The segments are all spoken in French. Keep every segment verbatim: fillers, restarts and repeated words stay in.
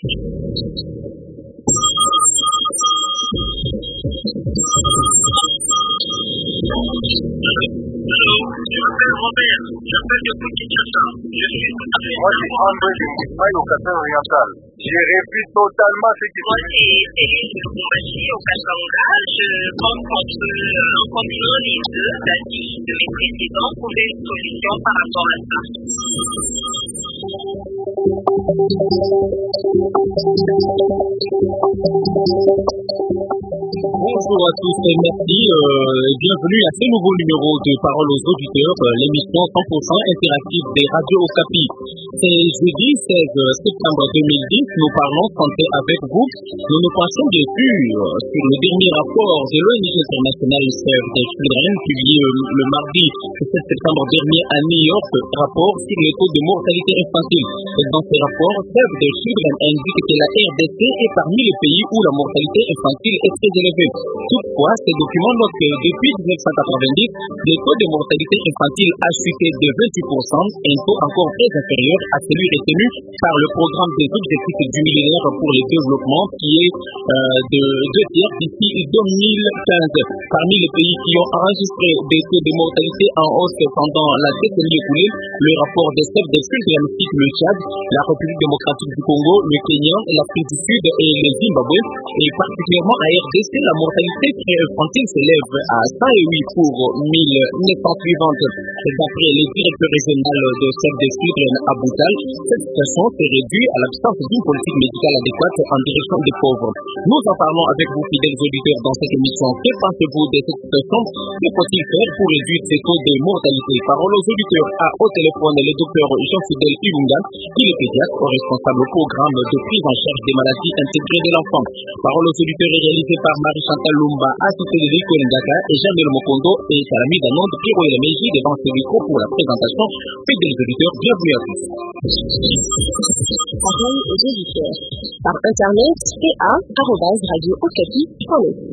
Moi, c'est André de Kifaï au Qatar oriental. J'ai réduit totalement ce qui Moi, c'est Céline de Boumbachi au Katanga. Je rencontre, euh, rencontrant les deux avis de mes présidents pour trouver une solution par rapport à ça. Bonjour à tous et merci euh, et bienvenue à ce nouveau numéro de Parole aux auditeurs, euh, l'émission cent pour cent interactive des radios Okapi. C'est jeudi seize septembre deux mille dix, nous parlons santé avec vous. Nous nous penchons bien sûr sur le dernier rapport de l'O N G internationale Save the Children publié euh, le mardi sept septembre dernier à New York, rapport sur le taux de mortalité infantile. Et dans ce rapport, Save the Children indique que la R D C est parmi les pays où la mortalité infantile est très élevée. Toutefois, ces documents notent que depuis dix-neuf cent quatre-vingt-dix, le taux de mortalité infantile a chuté de vingt-huit pour cent, un taux encore très inférieur à celui retenu par le programme des objectifs du millénaire pour le développement qui est euh, de deux tiers d'ici deux mille quinze. Parmi les pays qui ont enregistré des taux de mortalité en hausse pendant la décennie écoulée, le rapport des Save the Children cite le Tchad, la République démocratique du Congo, le Kenya, l'Afrique du Sud et le Zimbabwe. Et particulièrement à R D C, la mortalité infantile s'élève à cent huit pour mille naissances suivantes. D'après les directeurs régionaux de Save the Children à Boutal, cette situation se réduit à l'absence d'une politique médicale adéquate en direction des pauvres. Nous en parlons avec vous, fidèles auditeurs, dans cette émission. Que pensez-vous de cette situation? Que faut-il faire pour réduire ces taux de mortalité? Parole aux auditeurs. À au téléphone, le docteur Jean-Fidèle Ilunga, qui est pédiatre responsable au programme de prise en charge des maladies intégrées de l'enfant. Parole aux auditeurs est réalisée par Marie-Chantal Lumba, assistée de Rico Ndaka et Jamel Mokondo, et à la mise en onde Pierrot et la Mégie devant ce micro pour la présentation. Fidèles auditeurs, bienvenue à tous. Parole aux auditeurs. Par internet, p a arobase radio okapi point net.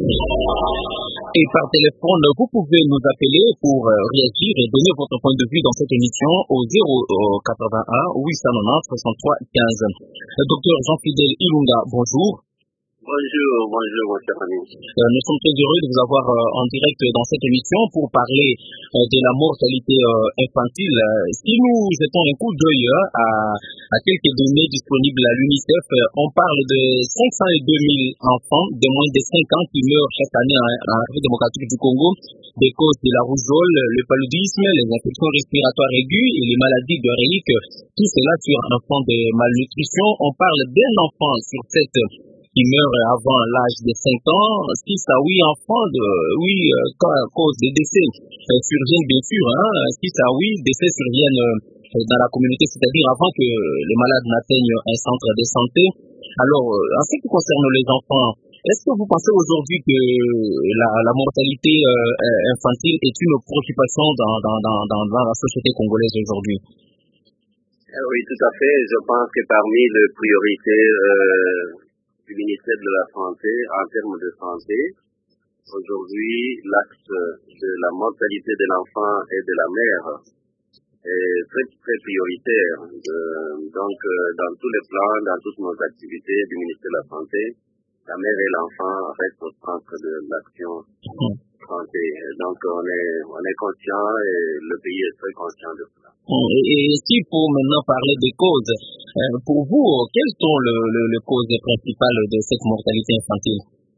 Et par téléphone, vous pouvez nous appeler pour euh, réagir et donner votre point de vue dans cette émission au zéro quatre-vingt-un huit cent quatre-vingt-dix soixante-trois quinze. Le docteur Jean-Fidèle Ilunga, bonjour. Bonjour, bonjour, mon cher ami. Euh, nous sommes très heureux de vous avoir euh, en direct dans cette émission pour parler euh, de la mortalité euh, infantile. Euh, si nous jetons un coup d'œil euh, à, à quelques données disponibles à l'UNICEF, euh, on parle de cinq cent deux mille enfants de moins de cinq ans qui meurent chaque année en, en République démocratique du Congo des causes de la rougeole, le paludisme, les infections respiratoires aiguës et les maladies diarrhéiques. Tout cela sur un enfant de malnutrition. On parle d'un enfant sur sept qui meurt avant l'âge de cinq ans, six à huit enfants de, oui, euh, à cause des décès euh, surviennent bien sûr, hein, six à huit décès surviennent euh, dans la communauté, c'est-à-dire avant que les malades n'atteignent un centre de santé. Alors, euh, en ce qui concerne les enfants, est-ce que vous pensez aujourd'hui que la, la mortalité euh, infantile est une préoccupation dans, dans, dans, dans, dans la société congolaise aujourd'hui? Oui, tout à fait. Je pense que parmi les priorités euh, du ministère de la Santé, en termes de santé, aujourd'hui, l'axe de la mortalité de l'enfant et de la mère est très, très prioritaire. Euh, donc, euh, dans tous les plans, dans toutes nos activités du ministère de la Santé, la mère et l'enfant restent au centre de l'action santé. Donc, on est, on est conscient et le pays est très conscient de cela. Et, et s'il faut maintenant parler des causes, euh, pour vous, quelles sont le, le, les causes principales de cette mortalité infantile?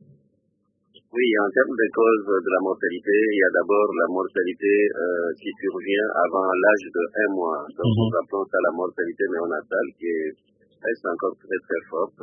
Oui, en termes de causes de la mortalité, il y a d'abord la mortalité euh, qui survient avant l'âge de un mois. Donc, mm-hmm. nous appelons ça la mortalité néonatale qui est, est encore très très forte.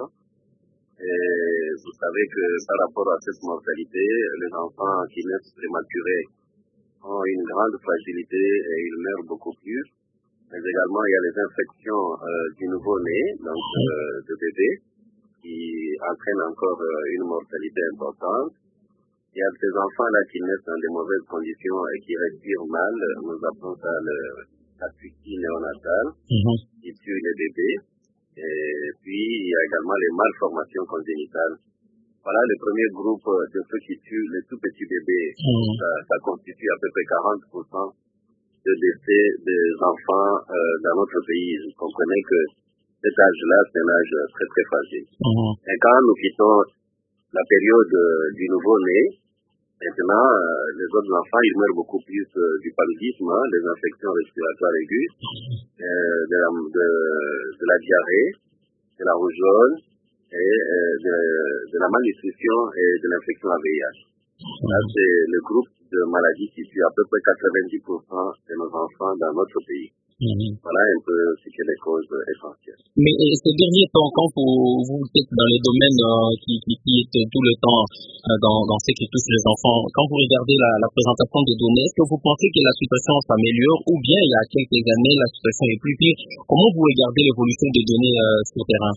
Et vous savez que par rapport à cette mortalité, les enfants qui naissent prématurés ont une grande fragilité et ils meurent beaucoup plus. Mais également, il y a les infections euh, du nouveau-né, donc euh, de bébé, qui entraînent encore euh, une mortalité importante. Il y a ces enfants-là qui naissent dans de mauvaises conditions et qui respirent mal. Nous appelons ça le, l'asphyxie néonatale, mm-hmm. qui tue les bébés. Et puis, il y a également les malformations congénitales. Voilà le premier groupe de ceux qui tuent les tout petits bébés. Mmh. Ça, ça constitue à peu près quarante pour cent de décès des enfants euh, dans notre pays. Vous comprenez que cet âge-là, c'est un âge très très fragile. Mhm. Et quand nous quittons la période euh, du nouveau-né, maintenant, euh, les autres enfants, ils meurent beaucoup plus euh, du paludisme, hein, des infections respiratoires aiguës, euh, de, la, de, de la diarrhée, de la rougeole, et euh, de, de la malnutrition et de l'infection à V I H. C'est le groupe de maladies qui tue à peu près quatre-vingt-dix pour cent de nos enfants dans notre pays. Mhm. Voilà un peu ce que les causes essentielles. Mais et ces derniers temps, quand vous, vous êtes dans les domaines euh, qui, qui, qui est tout le temps euh, dans, dans ce qui touche les enfants, quand vous regardez la, la présentation des données, est-ce que vous pensez que la situation s'améliore ou bien il y a quelques années la situation est plus pire? Comment vous regardez l'évolution des données euh, sur le terrain?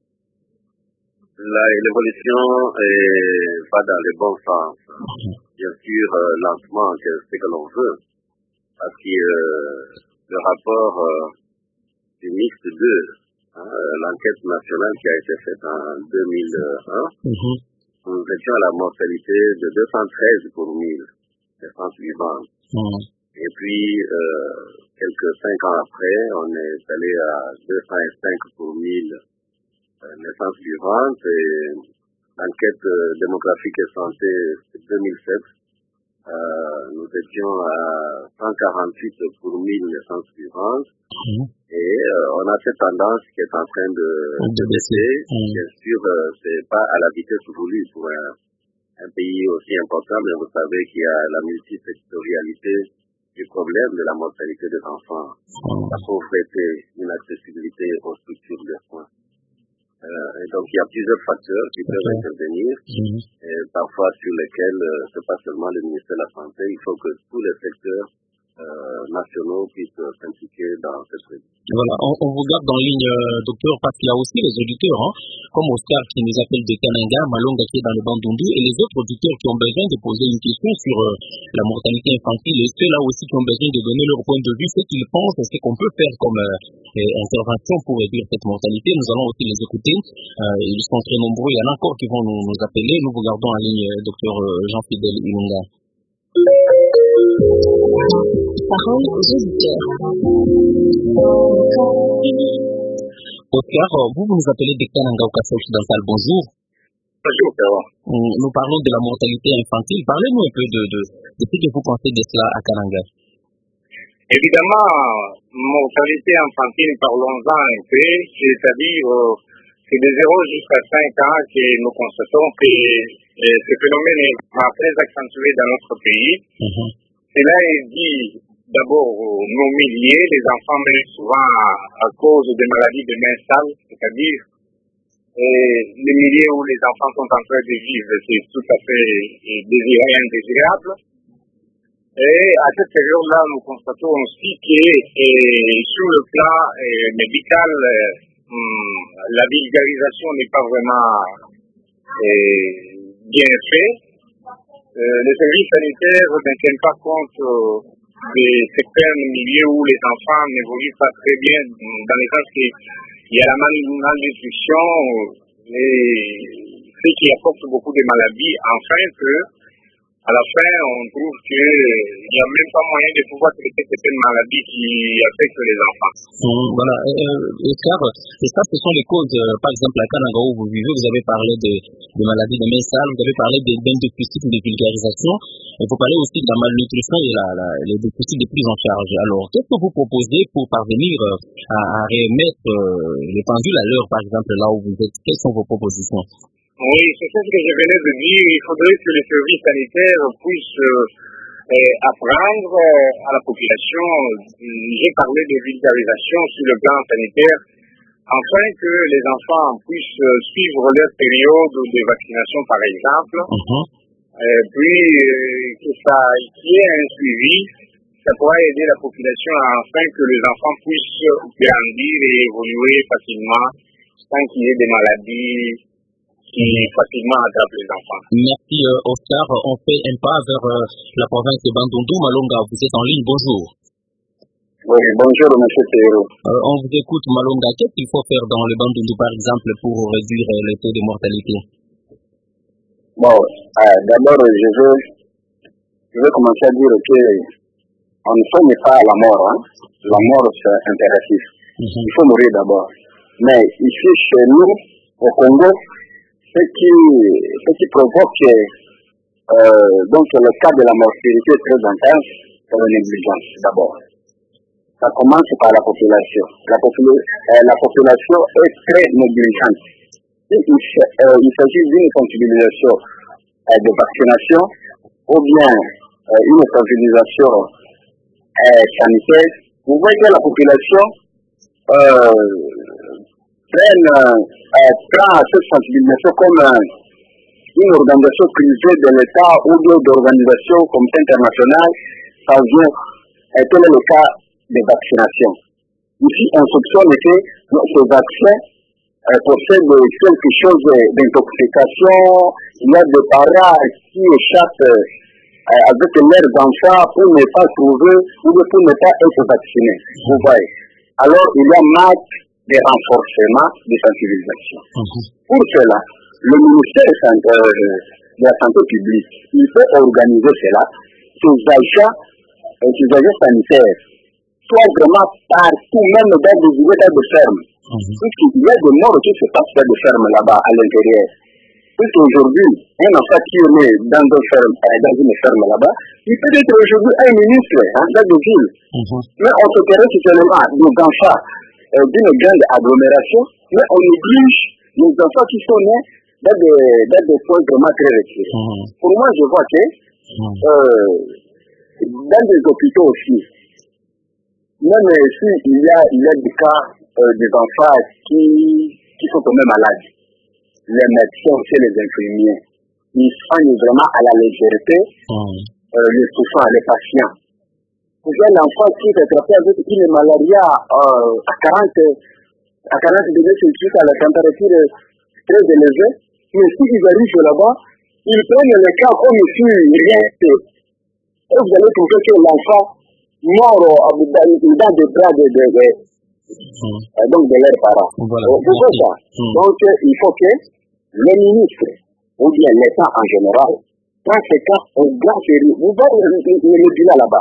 La, l'évolution est pas dans le bon sens. Bien sûr, euh, lentement, c'est ce que l'on veut. Parce que euh, le rapport euh, du mixte deux, hein, l'enquête nationale qui a été faite en deux mille un, mm-hmm. nous étions à la mortalité de deux cent treize pour mille naissances vivantes. Mm-hmm. Et puis, euh, quelques cinq ans après, on est allé à deux cent cinq pour mille euh, naissances vivantes. Et l'enquête euh, démographique et santé de deux mille sept, Euh, nous étions à cent quarante-huit pour mille naissances vivantes. Mmh. Et euh, on a cette tendance qui est en train de, de baisser. Mmh. Bien sûr, euh, c'est pas à la vitesse voulue pour un, un pays aussi important, mais vous savez qu'il y a la multisectorialité du problème de la mortalité des enfants, mmh. la pauvreté, l'inaccessibilité aux structures de soins. Euh, et donc, il y a plusieurs facteurs qui peuvent okay. intervenir, mmh. et parfois sur lesquels euh, c'est pas seulement le ministère de la Santé, il faut que tous les secteurs euh, nationaux puissent euh, s'impliquer dans cette région. Voilà, on, on vous garde en ligne, euh, docteur, parce qu'il y a aussi les auditeurs, hein, comme Oscar qui nous appelle de Kananga, Malonga qui est dans le Bandundu, et les autres auditeurs qui ont besoin de poser une question sur euh, la mortalité infantile, et ceux-là aussi qui ont besoin de donner leur point de vue, ce qu'ils pensent, ce qu'on peut faire comme euh, euh, intervention pour réduire cette mortalité. Nous allons aussi les écouter. Euh, ils sont très nombreux. Il y en a encore qui vont nous, nous appeler. Nous vous gardons en ligne, euh, docteur euh, Jean-Fidèle Ilunga. Parole aux auditeurs. Oscar, vous, vous nous appelez de Kananga au Café Occidental. Bonjour. Bonjour, nous parlons de la mortalité infantile. Parlez-nous un peu de, de, de ce que vous pensez de cela à Kananga. Évidemment, mortalité infantile, parlons-en un peu, c'est-à-dire euh, c'est de zéro jusqu'à cinq ans que nous constatons que euh, ce phénomène est très accentué dans notre pays. Mm-hmm. Cela est dit d'abord aux nos milliers, les enfants meurent souvent à, à cause de maladies de main sale, c'est-à-dire euh, les milliers où les enfants sont en train de vivre, c'est tout à fait euh, désiré et indésirable. Et à cette période-là, nous constatons aussi que euh, sur le plan euh, médical, euh, la vulgarisation n'est pas vraiment euh, bien faite. Euh, les services sanitaires ne tiennent pas compte euh, de certains milieux où les enfants n'évoluent pas très bien, dans le sens qu'il y a la malnutrition, et ce qui apporte beaucoup de maladies, afin que à la fin, on trouve qu'il n'y a même pas moyen de pouvoir traiter certaines maladies qui affectent les enfants. Mmh, voilà. Euh, Oscar, et ça, ce sont les causes, euh, par exemple, à Kananga où vous vivez, vous avez parlé de, de maladies de main sale, vous avez parlé des déficits de vulgarisation, et vous parlez aussi de la malnutrition et la, la, les déficits de prise en charge. Alors, qu'est-ce que vous proposez pour parvenir euh, à, à remettre euh, les pendules à l'heure, par exemple, là où vous êtes? Quelles sont vos propositions? Oui, c'est ce que je venais de dire. Il faudrait que les services sanitaires puissent euh, euh, apprendre euh, à la population. J'ai parlé de vulgarisation sur le plan sanitaire, afin que les enfants puissent euh, suivre leur période de vaccination, par exemple. Uh-huh. Et puis, euh, que ça qu'il y ait un suivi, ça pourra aider la population afin que les enfants puissent grandir et évoluer facilement sans qu'il y ait des maladies qui facilement attrape les enfants. Merci euh, Oscar. On fait un pas vers euh, la province de Bandundu. Malonga, vous êtes en ligne. Bonjour. Oui, bonjour monsieur Théo. Euh, on vous écoute Malonga. Qu'est-ce qu'il faut faire dans le Bandundu par exemple pour réduire euh, le taux de mortalité? Bon, euh, d'abord je veux, je veux commencer à dire que on ne soigne pas la mort. Hein. La mort c'est impératif. Mm-hmm. Il faut mourir d'abord. Mais ici, chez nous, au Congo, ce qui, ce qui provoque euh, donc le cas de la mortalité très intense, c'est la négligence d'abord. Ça commence par la population. La, popula euh, la population est très négligente. Il, euh, il s'agit d'une sensibilisation euh, de vaccination ou bien euh, une sensibilisation euh, sanitaire. Vous voyez que la population euh, prenne, euh, prend cette sensibilisation comme euh, une organisation privée de l'État ou d'organisation comme internationale. Ça vient, euh, tel est le cas des vaccinations. Ici, on soupçonne que ces vaccins euh, possèdent quelque chose d'intoxication. Il y a des parents qui échappent euh, avec leurs enfants pour ne pas trouver ou pour ne pas être vaccinés. Vous voyez. Alors, il y a manque de renforcement de sensibilisation. Mm-hmm. Pour cela, le ministère de la Santé publique, il peut organiser cela, ces agents, euh, ces agents sanitaires, soit vraiment partout, même dans des états de ferme. Mm-hmm. Puisqu'il y a des morts qui se passent dans des fermes là-bas, à l'intérieur. Puisqu'aujourd'hui, un enfant qui est né dans, une ferme, dans une ferme là-bas, il peut être aujourd'hui un ministre hein, dans des villes. Mm-hmm. Mais on se terrasse seulement des enfants euh, d'une grande agglomération, mais on néglige les enfants qui sont nés dans des, dans des points vraiment très reculés. Mm-hmm. Pour moi, je vois que mm-hmm. euh, dans des hôpitaux aussi, même si il y a, il y a des cas euh, des enfants qui, qui sont quand même malades, les médecins et les infirmiers, ils prennent vraiment à la légèreté mm. euh, les souffrants, les patients. Vous avez l'enfant qui est attrapé avec une malaria euh, à quarante degrés Celsius à la température très élevée, mais s'ils arrivent là-bas, ils prennent le cas comme si rien n'était. Et vous allez trouver que l'enfant mort dans des bras de, de, de, mmh. donc de leurs parents. Voilà. Pourquoi ça mmh. Donc il faut que le ministre, ou bien l'État en général, prenne ces cas au grand sérieux. Vous voyez le, le, le bilan là-bas.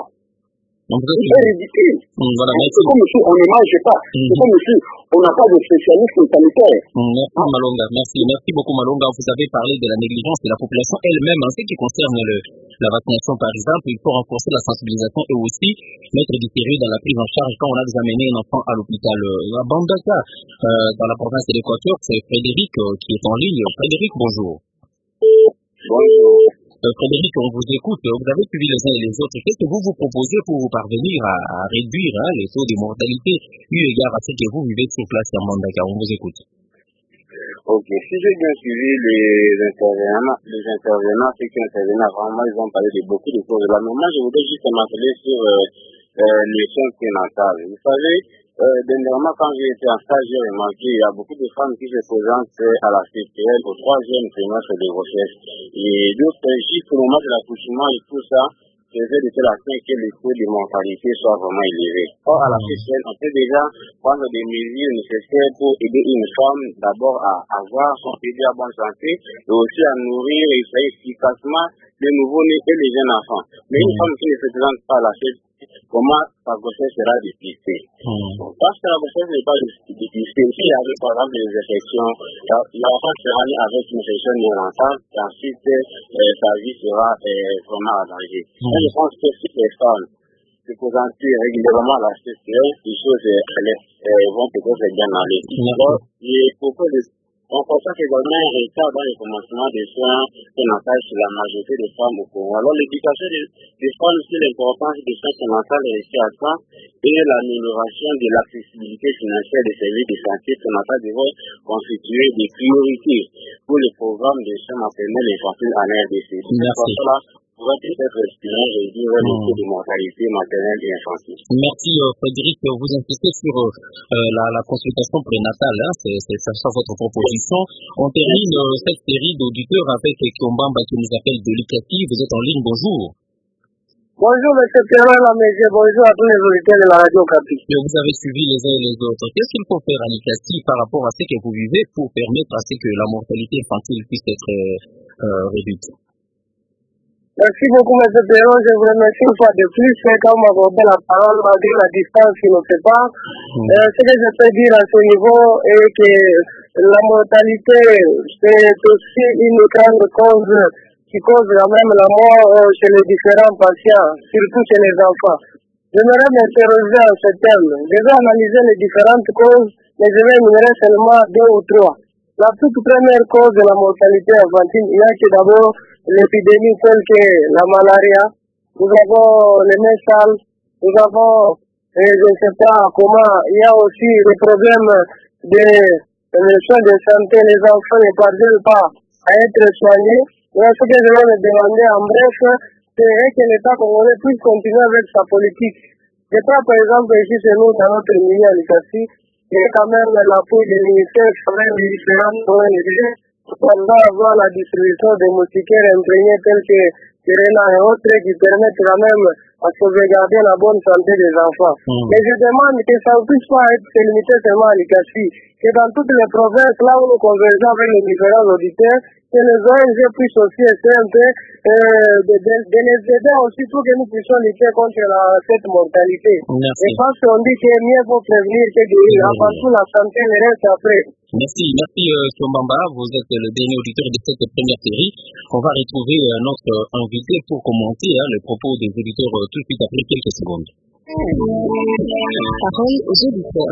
C'est ridicule. Mmh, voilà, c'est comme si on ne mange pas. Mmh. C'est comme si on n'a pas de spécialistes sanitaires. Mmh, merci ah. Malonga, merci. Merci beaucoup Malonga. Vous avez parlé de la négligence de la population elle-même en ce qui concerne le, la vaccination par exemple. Il faut renforcer la sensibilisation et aussi mettre du sérieux dans la prise en charge quand on a déjà mené un enfant à l'hôpital. À Bandaka, euh, dans la province de l'Équateur, c'est Frédéric euh, qui est en ligne. Frédéric, bonjour. Bonjour. Euh, Frédéric, on vous écoute, vous avez suivi les uns et les autres. Qu'est-ce que vous vous proposez pour vous parvenir à, à réduire hein, les taux de mortalité eu égard à ce que vous vivez sur place à Mandaka? On vous écoute. Ok, si j'ai bien suivi les intervenants, les intervenants, ceux qui interviennent vraiment, ils ont parlé de beaucoup de choses. Là, mais moi, je voudrais juste m'atteler sur euh, euh, les soins prénatales. Vous savez, euh, dernièrement, quand j'ai été en stage, j'ai remarqué qu'il y a beaucoup de femmes qui se présentent à la C P L au troisième trimestre de grossesse. Et d'autres, juste au moment de l'accouchement et tout ça, faisait de telle action que le taux de mortalité soit vraiment élevé. Or, à la C P L, on peut déjà prendre des mesures nécessaires pour aider une femme d'abord à avoir son bébé à bonne santé et aussi à nourrir et faire efficacement les nouveau-nés et les jeunes enfants. Mais une femme qui ne se présente pas à la C P L, comment sa grossesse sera dépistée? Mmh. Parce que la grossesse n'est pas dépistée, s'il y avait par exemple des infections, l'enfant sera né avec une infection neurantale et ensuite euh, sa vie sera euh, vraiment en danger. Mmh. Je pense que si les femmes se présentent régulièrement à la C P L, les choses euh, euh, vont peut-être bien aller. Mmh. Donc, et pourquoi de on constate également un retard dans le commencement des soins prénatales chez la majorité des femmes au Congo. Alors, l'éducation des, des femmes sur l'importance des soins prénatales est ici à ça et l'amélioration de l'accessibilité financière des services de santé prénatale devrait constituer des priorités pour le programme de soins maternels et infantiles en R D C. Merci. Pourrait peut-être respirer et réduire le taux de mortalité maternelle et infantile. Merci euh, Frédéric, vous insistez sur euh, la, la consultation prénatale, hein, c'est, c'est ça votre proposition. On termine euh, cette série d'auditeurs avec Kiombamba qui nous appelle de l'I C A T I. Vous êtes en ligne, bonjour. Bonjour M. Pierre Lamégé, bonjour à tous les auditeurs de la radio Okapi. Vous avez suivi les uns et les autres. Qu'est-ce qu'il faut faire à l'I C A T I par rapport à ce que vous vivez pour permettre à ce que la mortalité infantile puisse être euh, euh, réduite? Merci beaucoup, M. Perron. Je vous remercie une fois de plus quand vous m'accordez la parole malgré la distance qui nous sépare. Mm. Euh, ce que je peux dire à ce niveau est que la mortalité, c'est aussi une grande cause qui cause quand même la mort chez les différents patients, surtout chez les enfants. J'aimerais m'interroger à ce thème. Je vais analyser les différentes causes, mais je vais énumérer seulement deux ou trois. La toute première cause de la mortalité infantile, il y a que d'abord l'épidémie telle que la malaria, nous avons les mains sales, nous avons, euh, je ne sais pas comment, il y a aussi les problèmes de les soins de santé, les enfants ne parviennent pas à être soignés. Et ce que je vais me demander en bref, c'est que l'État congolais puisse continuer avec sa politique. Je prends par exemple ici chez nous, dans notre milieu à l'Ikassi, il y a quand même l'appui des ministères, quand même des différentes O N G, on va avoir la distribution des moustiquaires imprégnés tels que Serena et autres qui permettent quand même à sauvegarder la bonne santé des enfants. Mmh. Mais je demande que ça ne puisse pas être limité seulement à l'Ikassi, que dans toutes les provinces, là où nous convergeons avec les différents auditeurs, que les O N G puissent aussi essayer un peu euh, de, de, de les aider aussi pour que nous puissions lutter contre la, cette mortalité. Merci. Et parce qu'on dit que mieux vaut prévenir que guérir. Mmh. Avant tout, la santé, le reste après. Merci, merci euh, Sombamba, vous êtes le dernier auditeur de cette première série. On va retrouver euh, notre invité pour commenter hein, les propos des auditeurs euh, tout de suite après quelques secondes. Parole aux auditeurs.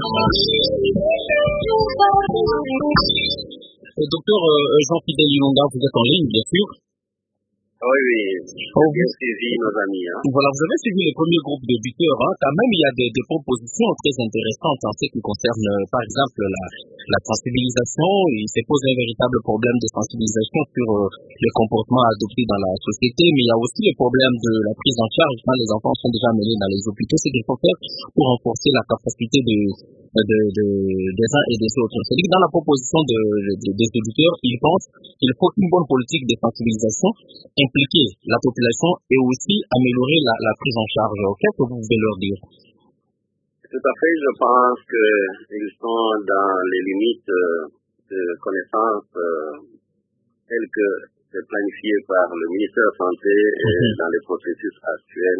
Euh, docteur euh, Jean-Fidèle Ilonga, vous êtes en ligne, bien sûr. Oui, oui, oh, bien suivi nos amis. Hein. Voilà, vous avez suivi le premier groupe de buteurs. Hein. Quand même, il y a des, des propositions très intéressantes en ce qui concerne, euh, par exemple, la, la sensibilisation. Il se pose un véritable problème de sensibilisation sur euh, les comportements adoptés dans la société, mais il y a aussi le problème de la prise en charge quand les enfants sont déjà mêlés dans les hôpitaux. C'est qu'il faut faire pour renforcer la capacité de, de, de, des uns et des autres. C'est-à-dire que dans la proposition de, de, des auditeurs, ils pensent qu'il faut une bonne politique de sensibilisation, impliquer la population et aussi améliorer la, la prise en charge. Qu'est-ce que vous pouvez leur dire? Tout à fait, je pense qu'ils sont dans les limites de connaissances telles que c'est planifié par le ministère de la Santé et mm-hmm. dans les processus actuels.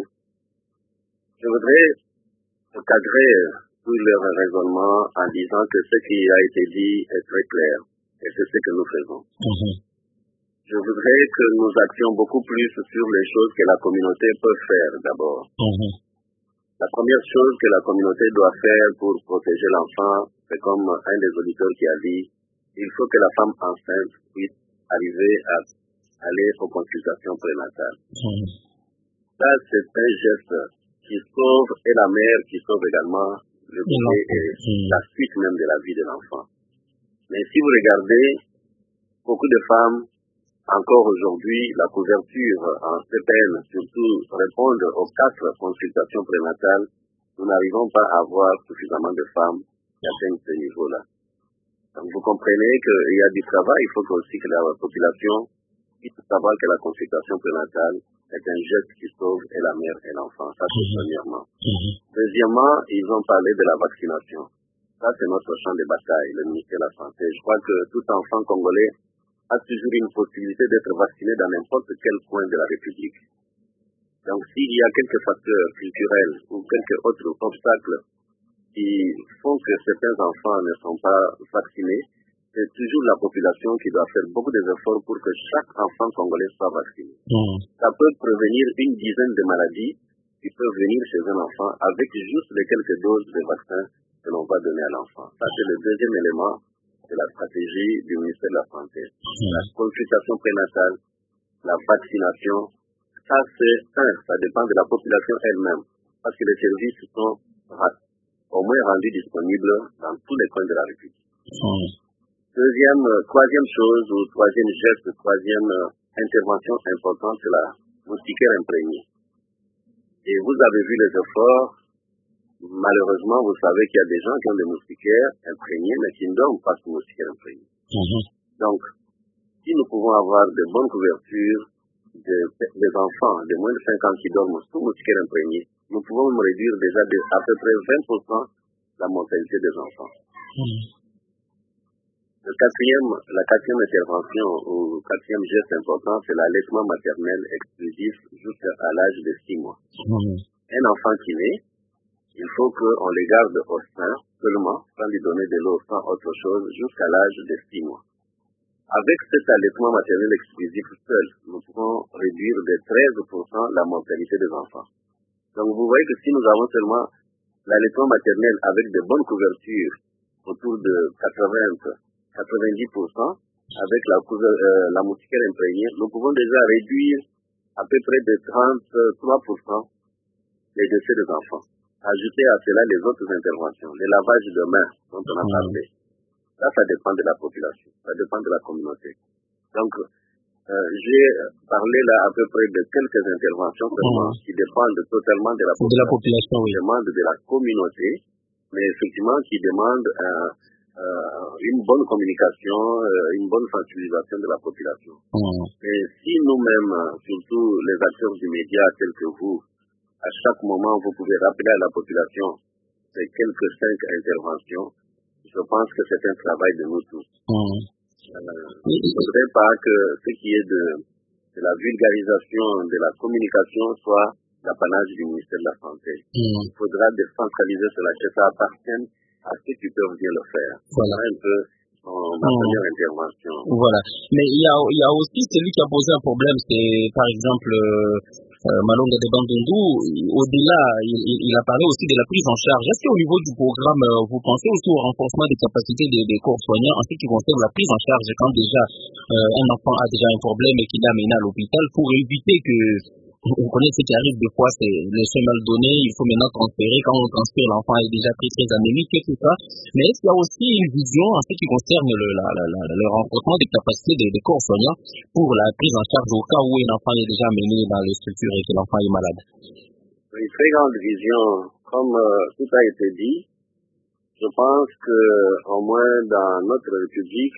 Je voudrais cadrer tout leur raisonnement en disant que ce qui a été dit est très clair et c'est ce que nous faisons. Mm-hmm. Je voudrais que nous actions beaucoup plus sur les choses que la communauté peut faire d'abord. Mm-hmm. La première chose que la communauté doit faire pour protéger l'enfant, c'est comme un des auditeurs qui a dit, il faut que la femme enceinte puisse arriver à aller aux consultations prénatales. Mm-hmm. Ça, c'est un geste qui sauve et la mère, qui sauve également le bébé et mm-hmm. la suite même de la vie de l'enfant. Mais si vous regardez, beaucoup de femmes, encore aujourd'hui, la couverture en C P N, surtout répondre aux quatre consultations prénatales, nous n'arrivons pas à avoir suffisamment de femmes qui atteignent ce niveau-là. Donc vous comprenez qu'il y a du travail, il faut aussi que la population puisse savoir que la consultation prénatale est un geste qui sauve et la mère et l'enfant. Ça, c'est mmh. premièrement. Mmh. Deuxièmement, ils ont parlé de la vaccination. Ça, c'est notre champ de bataille, le ministère de la Santé. Je crois que tout enfant congolais a toujours une possibilité d'être vacciné dans n'importe quel coin de la République. Donc s'il y a quelques facteurs culturels ou quelques autres obstacles qui font que certains enfants ne sont pas vaccinés, c'est toujours la population qui doit faire beaucoup d'efforts pour que chaque enfant congolais soit vacciné. Mmh. Ça peut prévenir une dizaine de maladies qui peuvent venir chez un enfant avec juste les quelques doses de vaccins que l'on va donner à l'enfant. Ça, c'est le deuxième élément de la stratégie du ministère de la Santé. Mmh. La consultation prénatale, la vaccination, ça c'est un, ça dépend de la population elle-même, parce que les services sont au moins rendus disponibles dans tous les coins de la République. Mmh. Deuxième, troisième chose, ou troisième geste, troisième intervention importante, c'est la moustiquaire imprégnée. Et vous avez vu les efforts. Malheureusement, vous savez qu'il y a des gens qui ont des moustiquaires imprégnés, mais qui ne dorment pas sous moustiquaires imprégnés. Mmh. Donc, si nous pouvons avoir de bonnes couvertures de, des enfants de moins de cinq ans qui dorment sous moustiquaires imprégnés, nous pouvons même réduire déjà de, à peu près vingt pour cent la mortalité des enfants. Mmh. Le quatrième, la quatrième intervention ou quatrième geste important, c'est l'allaitement maternel exclusif jusqu'à l'âge de six mois. Mmh. Un enfant qui naît, il faut qu'on le garde au sein seulement, sans lui donner de l'eau, sans autre chose, jusqu'à l'âge de six mois. Avec cet allaitement maternel exclusif seul, nous pouvons réduire de treize pour cent la mortalité des enfants. Donc vous voyez que si nous avons seulement l'allaitement maternel avec de bonnes couvertures, autour de quatre-vingts à quatre-vingt-dix pour cent, avec la, euh, la moustiquaire imprégnée, nous pouvons déjà réduire à peu près de trente-trois pour cent les décès des enfants. Ajouter à cela les autres interventions, le lavage de mains dont on a parlé. Ça, ça dépend de la population, ça dépend de la communauté. Donc, euh, j'ai parlé là à peu près de quelques interventions seulement mmh. qui dépendent totalement de la population, de la population oui. qui demandent de la communauté, mais effectivement qui demandent euh, euh, une bonne communication, euh, une bonne sensibilisation de la population. Mmh. Et si nous-mêmes, surtout les acteurs du média tels que vous, à chaque moment, vous pouvez rappeler à la population ces quelques cinq interventions. Je pense que c'est un travail de nous tous. Mmh. Euh, il ne faudrait pas que ce qui est de, de la vulgarisation, de la communication soit l'apanage du ministère de la Santé. Mmh. Il faudra décentraliser cela, que ça appartienne à ceux qui peuvent bien le faire. Voilà un peu ma première intervention. Voilà. Mais il y a, il y a aussi celui qui a posé un problème, c'est par exemple... Euh, Euh, Malonga de Bandundu, au-delà, il, il, il a parlé aussi de la prise en charge. Est-ce qu'au niveau du programme, euh, vous pensez aussi au renforcement des capacités des, des corps soignants en ce qui concerne la prise en charge quand déjà euh, un enfant a déjà un problème et qu'il est amené à l'hôpital pour éviter que, on connaît ce qui arrive des fois, c'est les soins mal donnés, il faut maintenant transférer, quand on transfère l'enfant est déjà très très anémique et tout ça. Mais est-ce qu'il y a aussi une vision en ce qui concerne le, la, la, la, le renforcement des capacités des, des corps soignants pour la prise en charge au cas où un enfant est déjà amené dans les structures et que l'enfant est malade? Une très grande vision, comme euh, tout a été dit, je pense que au moins dans notre République,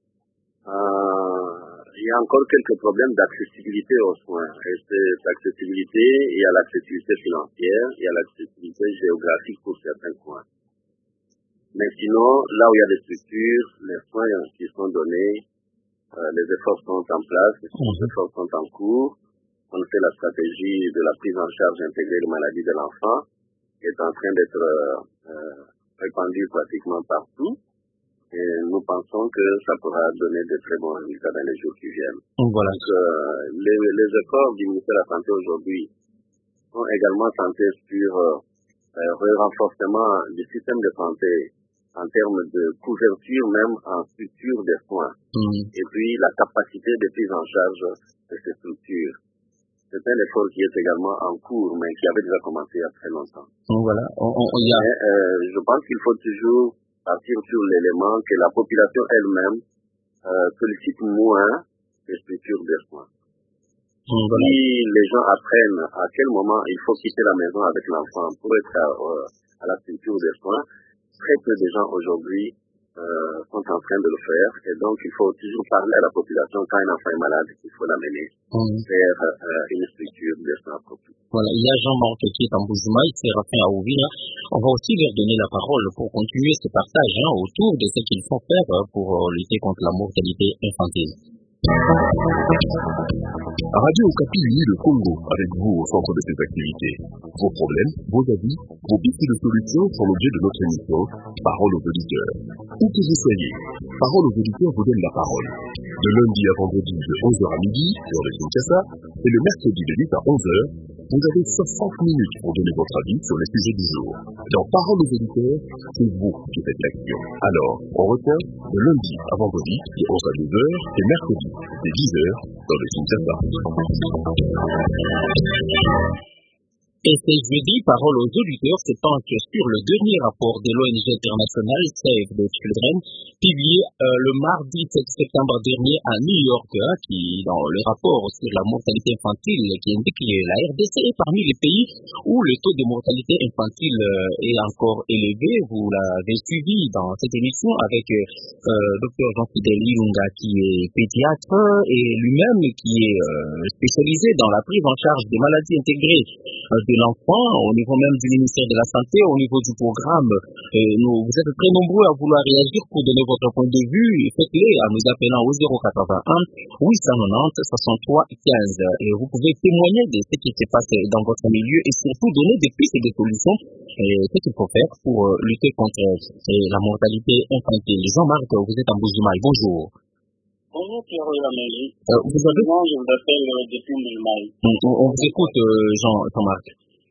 euh, il y a encore quelques problèmes d'accessibilité aux soins. Et cette accessibilité, il y a l'accessibilité financière, il y a l'accessibilité géographique pour certains coins. Mais sinon, là où il y a des structures, les soins qui sont donnés, euh, les efforts sont en place, les efforts sont en cours. On fait la stratégie de la prise en charge intégrée des maladies de l'enfant, qui est en train d'être euh, répandue pratiquement partout. Et nous pensons que ça pourra donner de très bons résultats dans les jours qui viennent. Voilà. Donc, euh, les, les efforts du ministère de la Santé aujourd'hui sont également centrés sur euh, le renforcement du système de santé en termes de couverture, même en structure des soins. Mmh. Et puis, la capacité de prise en charge de ces structures. C'est un effort qui est également en cours, mais qui avait déjà commencé il y a très longtemps. Voilà. On, on, on y a... mais, euh, je pense qu'il faut toujours partir sur l'élément que la population elle-même euh, sollicite moins les structures de soins. Mmh, voilà. Si les gens apprennent à quel moment il faut quitter la maison avec l'enfant pour être à, euh, à la structure de soins, très peu de gens aujourd'hui euh, sont en train de le faire. Et donc, il faut toujours parler à la population quand un enfant est malade, il faut l'amener mmh. vers euh, une structure de soins appropriée. Voilà, il y a Jean-Marc qui est en Bouzoumaï, Séraphin à Ouvira. On va aussi leur donner la parole pour continuer ce partage hein, autour de ce qu'ils font faire pour lutter contre la mortalité infantile. Radio Okapi unit le Congo avec vous au centre de ces activités. Vos problèmes, vos avis, vos pistes de solutions sont l'objet de notre émission Parole aux auditeurs. Où que vous soyez, Parole aux auditeurs vous donne la parole. De lundi à vendredi de onze heures à midi sur le Kinshasa et le mercredi de huit à onze heures, vous avez soixante minutes pour donner votre avis sur les sujets du jour. Dans Parole aux auditeurs, c'est vous qui faites l'action. Alors, on retient de lundi à vendredi de onze à douze heures et mercredi de dix heures dans le Kinshasa. Et ce jeudi, Parole aux auditeurs se penche sur le dernier rapport de l'O N G internationale Save the Children, publié euh, le mardi sept septembre dernier à New York, hein, qui, dans le rapport sur la mortalité infantile, qui indique que la R D C est parmi les pays où le taux de mortalité infantile euh, est encore élevé. Vous l'avez suivi dans cette émission avec euh, Dr Jean-Fidèle Ilunga, qui est pédiatre et lui-même qui est euh, spécialisé dans la prise en charge des maladies intégrées euh, de l'enfant, au niveau même du ministère de la Santé, au niveau du programme. Euh, nous, vous êtes très nombreux à vouloir réagir pour donner votre point de vue. Faites-le en nous appelant au zéro quatre-vingt-un huit cent quatre-vingt-dix soixante-trois quinze. Et vous pouvez témoigner de ce qui se passe dans votre milieu et surtout donner des pistes et des solutions. Et ce qu'il faut faire pour euh, lutter contre euh, la mortalité infantile. Jean-Marc, vous êtes en Bouzoumaï. Bonjour. Bonjour Pierre Lameli. Euh, vous avez... Moi, je vous appelle euh, depuis Bouzoumaï. On, on vous écoute, euh, Jean, Jean-Marc.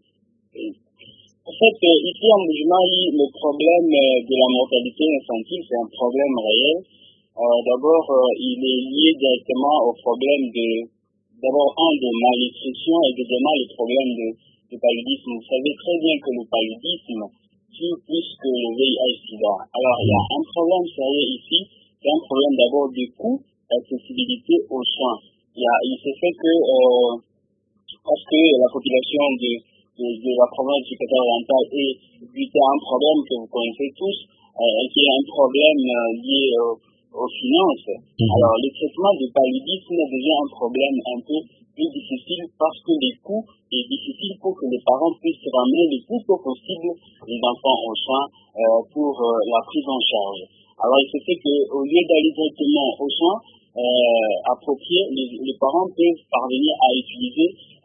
En fait, euh, ici en Bouzoumaï, le problème euh, de la mortalité infantile, c'est un problème réel. Euh, d'abord, euh, il est lié directement au problème de, d'abord, un, de malnutrition et deuxièmement, le problème de, de paludisme. Vous savez très bien que le paludisme tue plus que le V I H-Sida. Alors, il y a un problème sérieux ici, c'est un problème d'abord de coût, d'accessibilité aux soins. Il, y a, il se fait que, euh, parce que la population de, de, de la province du Qatar-Oriental est buté à un problème que vous connaissez tous, euh, qui est un problème euh, lié euh, aux finances. Mm-hmm. Alors, le traitement du paludisme devient un problème un peu plus difficile parce que les coûts est difficile pour que les parents puissent ramener le plus tôt possible les enfants aux soins euh, pour euh, la prise en charge. Alors, il se fait qu'au lieu d'aller directement aux soins euh, appropriés, les, les parents peuvent parvenir à utiliser,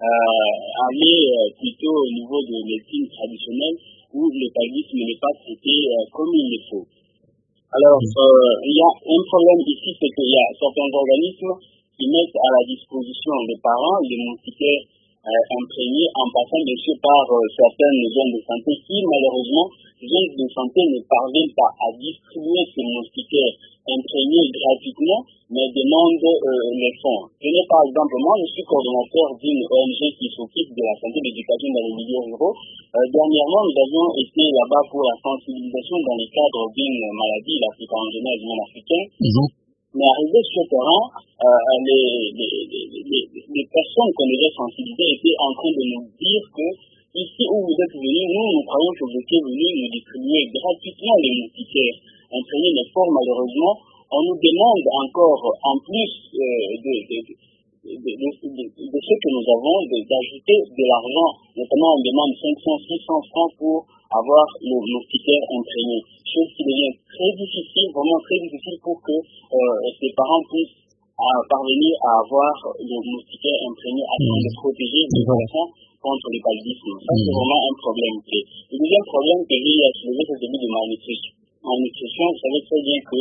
euh, aller euh, plutôt au niveau de médecine traditionnelle où le paludisme n'est pas traité euh, comme il le faut. Alors, euh, il y a un problème ici, c'est qu'il y a certains organismes qui mettent à la disposition des parents les moustiquaires euh, imprégnés en passant bien sûr par euh, certaines zones de santé qui, malheureusement, les zones de santé ne parviennent pas à distribuer ces moustiquaires imprégnés gratuitement, mais demandent euh, les fonds. Tenez par exemple, moi, je suis coordonnateur d'une O N G qui s'occupe de la santé et de l'éducation dans les milieux ruraux. Euh, dernièrement, nous avions été là-bas pour la sensibilisation dans le cadre d'une maladie, l'Afrique en général, du monde africain. Mmh. Mais arrivé sur le terrain, euh, les, les, les, les, les personnes qu'on devait sensibiliser étaient en train de nous dire que ici où vous êtes venus, nous, nous croyons que vous étiez venus nous distribuer gratuitement les moustiquaires imprégnés, mais fort malheureusement, on nous demande encore, en plus euh, de, de, de, de, de, de, de ce que nous avons, de, d'ajouter de l'argent. Notamment, on demande cinq cents, six cents francs pour avoir le moustiquaire imprégné. Chose qui devient très difficile, vraiment très difficile pour que euh, ces parents puissent à parvenir à avoir le moustiquaire imprégné afin mmh. de protéger les enfants contre le paludisme. Ça, mmh. c'est vraiment un problème clé. Le deuxième problème que j'ai à soulever, c'est celui de malnutrition. Malnutrition, vous savez très bien que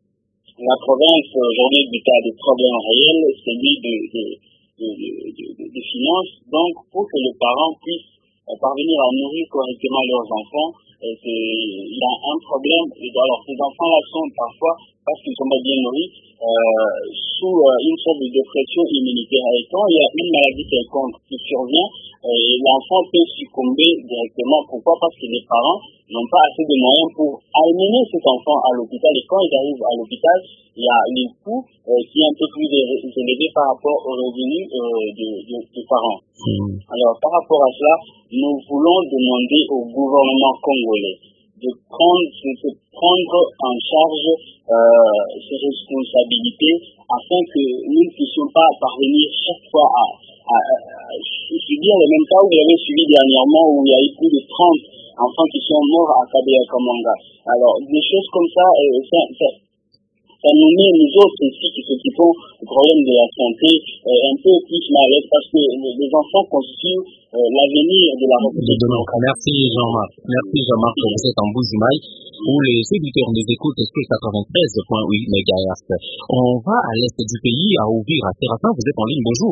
la province aujourd'hui du cas de problèmes réels, c'est celui de, de, de, de, de, de finances. Donc, pour que les parents puissent parvenir à nourrir correctement leurs enfants, euh, il y a un problème. Alors, ces enfants-là sont parfois, parce qu'ils ne sont pas bien nourris, euh, sous euh, une sorte de dépression immunitaire. Et quand il y a une maladie quelconque qui survient, euh, l'enfant peut succomber directement. Pourquoi? Parce que les parents n'ont pas assez de moyens pour amener cet enfant à l'hôpital. Et quand ils arrivent à l'hôpital, il y a un coût euh, qui est un peu plus élevé par rapport aux revenus euh, des de, de parents. Mmh. Alors, par rapport à cela, nous voulons demander au gouvernement congolais de prendre, de prendre en charge euh, ses responsabilités afin que nous ne puissions pas parvenir chaque fois à, à, à, à subir le même cas où vous avez suivi dernièrement où il y a eu plus de trente enfants qui sont morts à Kabea Kamanga. Alors, des choses comme ça, euh, ça, ça ça nous met, nous autres ici qui s'occupons du problème de la santé, euh, un peu plus mal à l'aise parce que les, les enfants constituent euh, l'avenir de la République. Merci Jean-Marc. Merci Jean-Marc, vous êtes en Bouzoumaï où les auditeurs nous écoutent sur quatre-vingt-treize virgule huit mégahertz. On va à l'est du pays, à Ouvira. Séraphin, vous êtes en ligne, bonjour.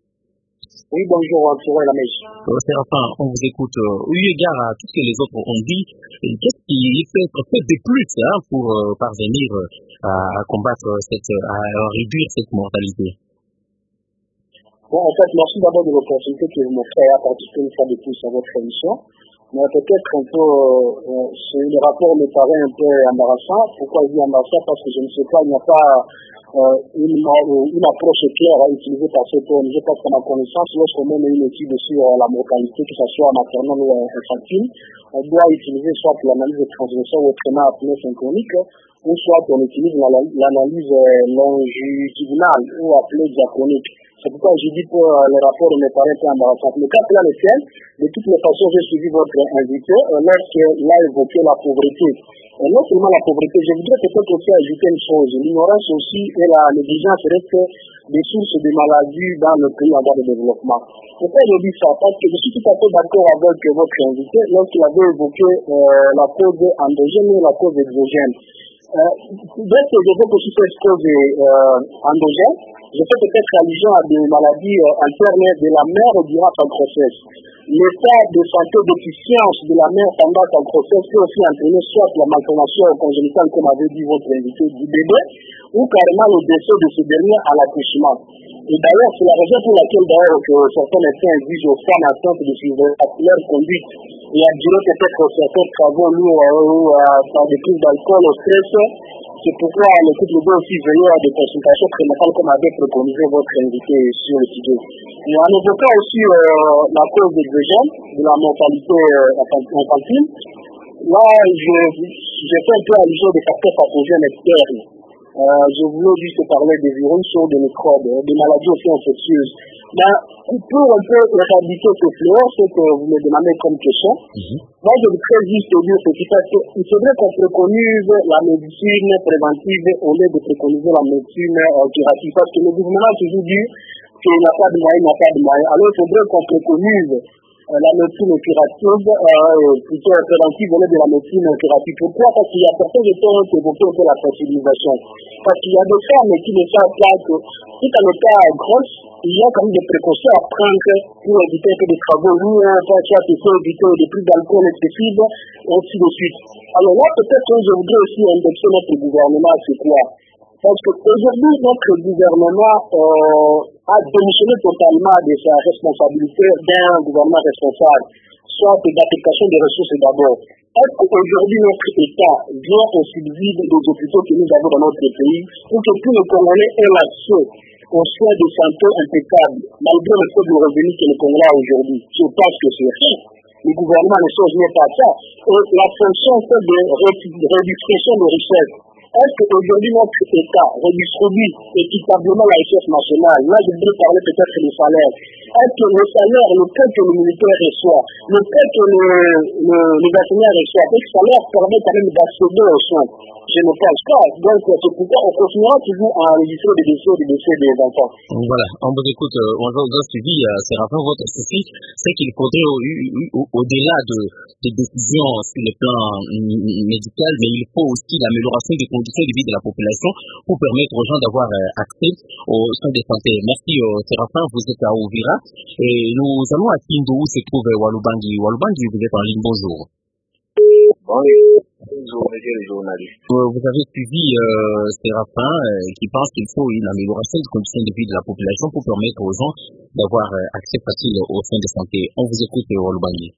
Oui, bonjour, Pierre Lameli. Euh, Séraphin, on vous écoute. Euh, eu égard à tout ce que les autres ont dit, qu'est-ce qui peut être fait de plus hein, pour euh, parvenir euh, à combattre cette, à réduire cette mortalité? Bon, en fait, merci d'abord de l'opportunité que vous m'offrez à participer une fois de plus à votre émission. Mais peut-être un peu, euh, le rapport me paraît un peu embarrassant. Pourquoi je dis embarrassant? Parce que je ne sais pas, il n'y a pas euh, une, une approche claire à utiliser par cette O N G, parce qu'à ma connaissance, lorsqu'on met une étude sur la mortalité, que ce soit maternelle ou infantile, on doit utiliser soit l'analyse de transmission, autrement appelée synchronique, ou soit on utilise l'analyse longitudinale ou appelée diachronique. C'est pourquoi je dis que euh, le rapport me paraît un peu embarrassant. Le cas là, le ciel, de toutes les façons, j'ai suivi votre invité euh, lorsqu'il a évoqué la pauvreté. Et non seulement la pauvreté, je voudrais peut-être aussi ajouter une chose. L'ignorance aussi et la négligence restent des sources de maladies dans le pays en voie de développement. Pourquoi je dis ça? Parce que je suis tout à fait d'accord avec votre invité lorsqu'il avait évoqué euh, la cause endogène et la cause exogène. Euh, dès que j'évoque aussi cette cause euh, endogène, je fais peut-être allusion à des maladies euh, internes de la mère durant sa grossesse. L'état de santé déficience de la mère pendant sa grossesse peut aussi entraîner soit la malformation congénitale, comme avait dit votre invité, du bébé, ou carrément le décès de ce dernier à l'accouchement. Et d'ailleurs, c'est la raison pour laquelle d'ailleurs que certains médecins exigent aux femmes atteintes de surveiller leur conduite et à durer peut-être certains travaux lourds ou par des crises d'alcool au stress. C'est pourquoi le couple doit aussi veiller à des consultations prénatales comme avait préconisé votre invité sur le sujet. Et en évoquant aussi euh, la cause exogène de la mortalité euh, infantile, là, je, je fais un peu allusion des facteurs pathogènes externes. Euh, je voulais juste parler des virus ou des microbes, des maladies aussi infectieuses. Mais pour un peu éradiquer ce fléau, ce que vous me demandez comme question, mm-hmm. moi je voudrais juste dire ceci parce qu'il faudrait qu'on préconise la médecine préventive au lieu de préconiser la médecine euh, curative. Parce que le gouvernement a toujours dit qu'il n'y a pas de moyens, il n'y a pas de moyens. Alors il faudrait qu'on préconise la médecine curative, euh, plutôt préventive, au lieu de la médecine curative. Pourquoi? Parce qu'il y a certains états qui évoquent un peu la sensibilisation. Parce qu'il y a des femmes qui ne savent pas que, si en état grosse, il y a quand même des précautions à prendre pour éviter que des travaux lourds, soit il faut éviter des prix d'alcool excessifs, et ainsi de suite. Alors là, peut-être que je voudrais aussi indexer notre gouvernement, c'est quoi? Parce qu'aujourd'hui, notre gouvernement euh, a démissionné totalement de sa responsabilité d'un gouvernement responsable, soit d'application des ressources d'abord. Est-ce qu'aujourd'hui, notre État vient au subside des hôpitaux que nous avons dans notre pays pour que tous les Congolais aient l'accès aux soins de santé impeccables, malgré le faible revenu que le Congolais a aujourd'hui? Je pense que c'est rien. Le gouvernement ne change pas ça. Et la fonction c'est de redistribution de richesses. Est-ce qu'aujourd'hui notre État redistribue équitablement la richesse nationale? Là, je voudrais parler peut-être des salaires. Est-ce que le salaire, le peu que le militaire reçoit, le peu que le, le, les enseignants reçoivent, est-ce que ça leur permet quand même d'accéder aux soins? Je ne pense pas. Donc, c'est pourquoi on continuera toujours à enregistrer des décès, des décès des enfants. Voilà, on vous écoute, euh, on vous a suivi, euh, Séraphin, votre souci, c'est qu'il faudrait au, au, au, au-delà de, des décisions sur le plan médical, mais il faut aussi l'amélioration des conditions de vie de la population pour permettre aux gens d'avoir euh, accès aux soins de santé. Merci, euh, Séraphin, vous êtes à Ouvira. Et nous allons à Kindu où se trouve Walubangi. Walubangi, vous êtes en ligne, bonjour. Bonjour, monsieur le journaliste. Vous avez suivi euh, Séraphin euh, qui pense qu'il faut une amélioration des conditions de vie de la population pour permettre aux gens d'avoir euh, accès facile aux soins de santé. On vous écoute, Walubangi.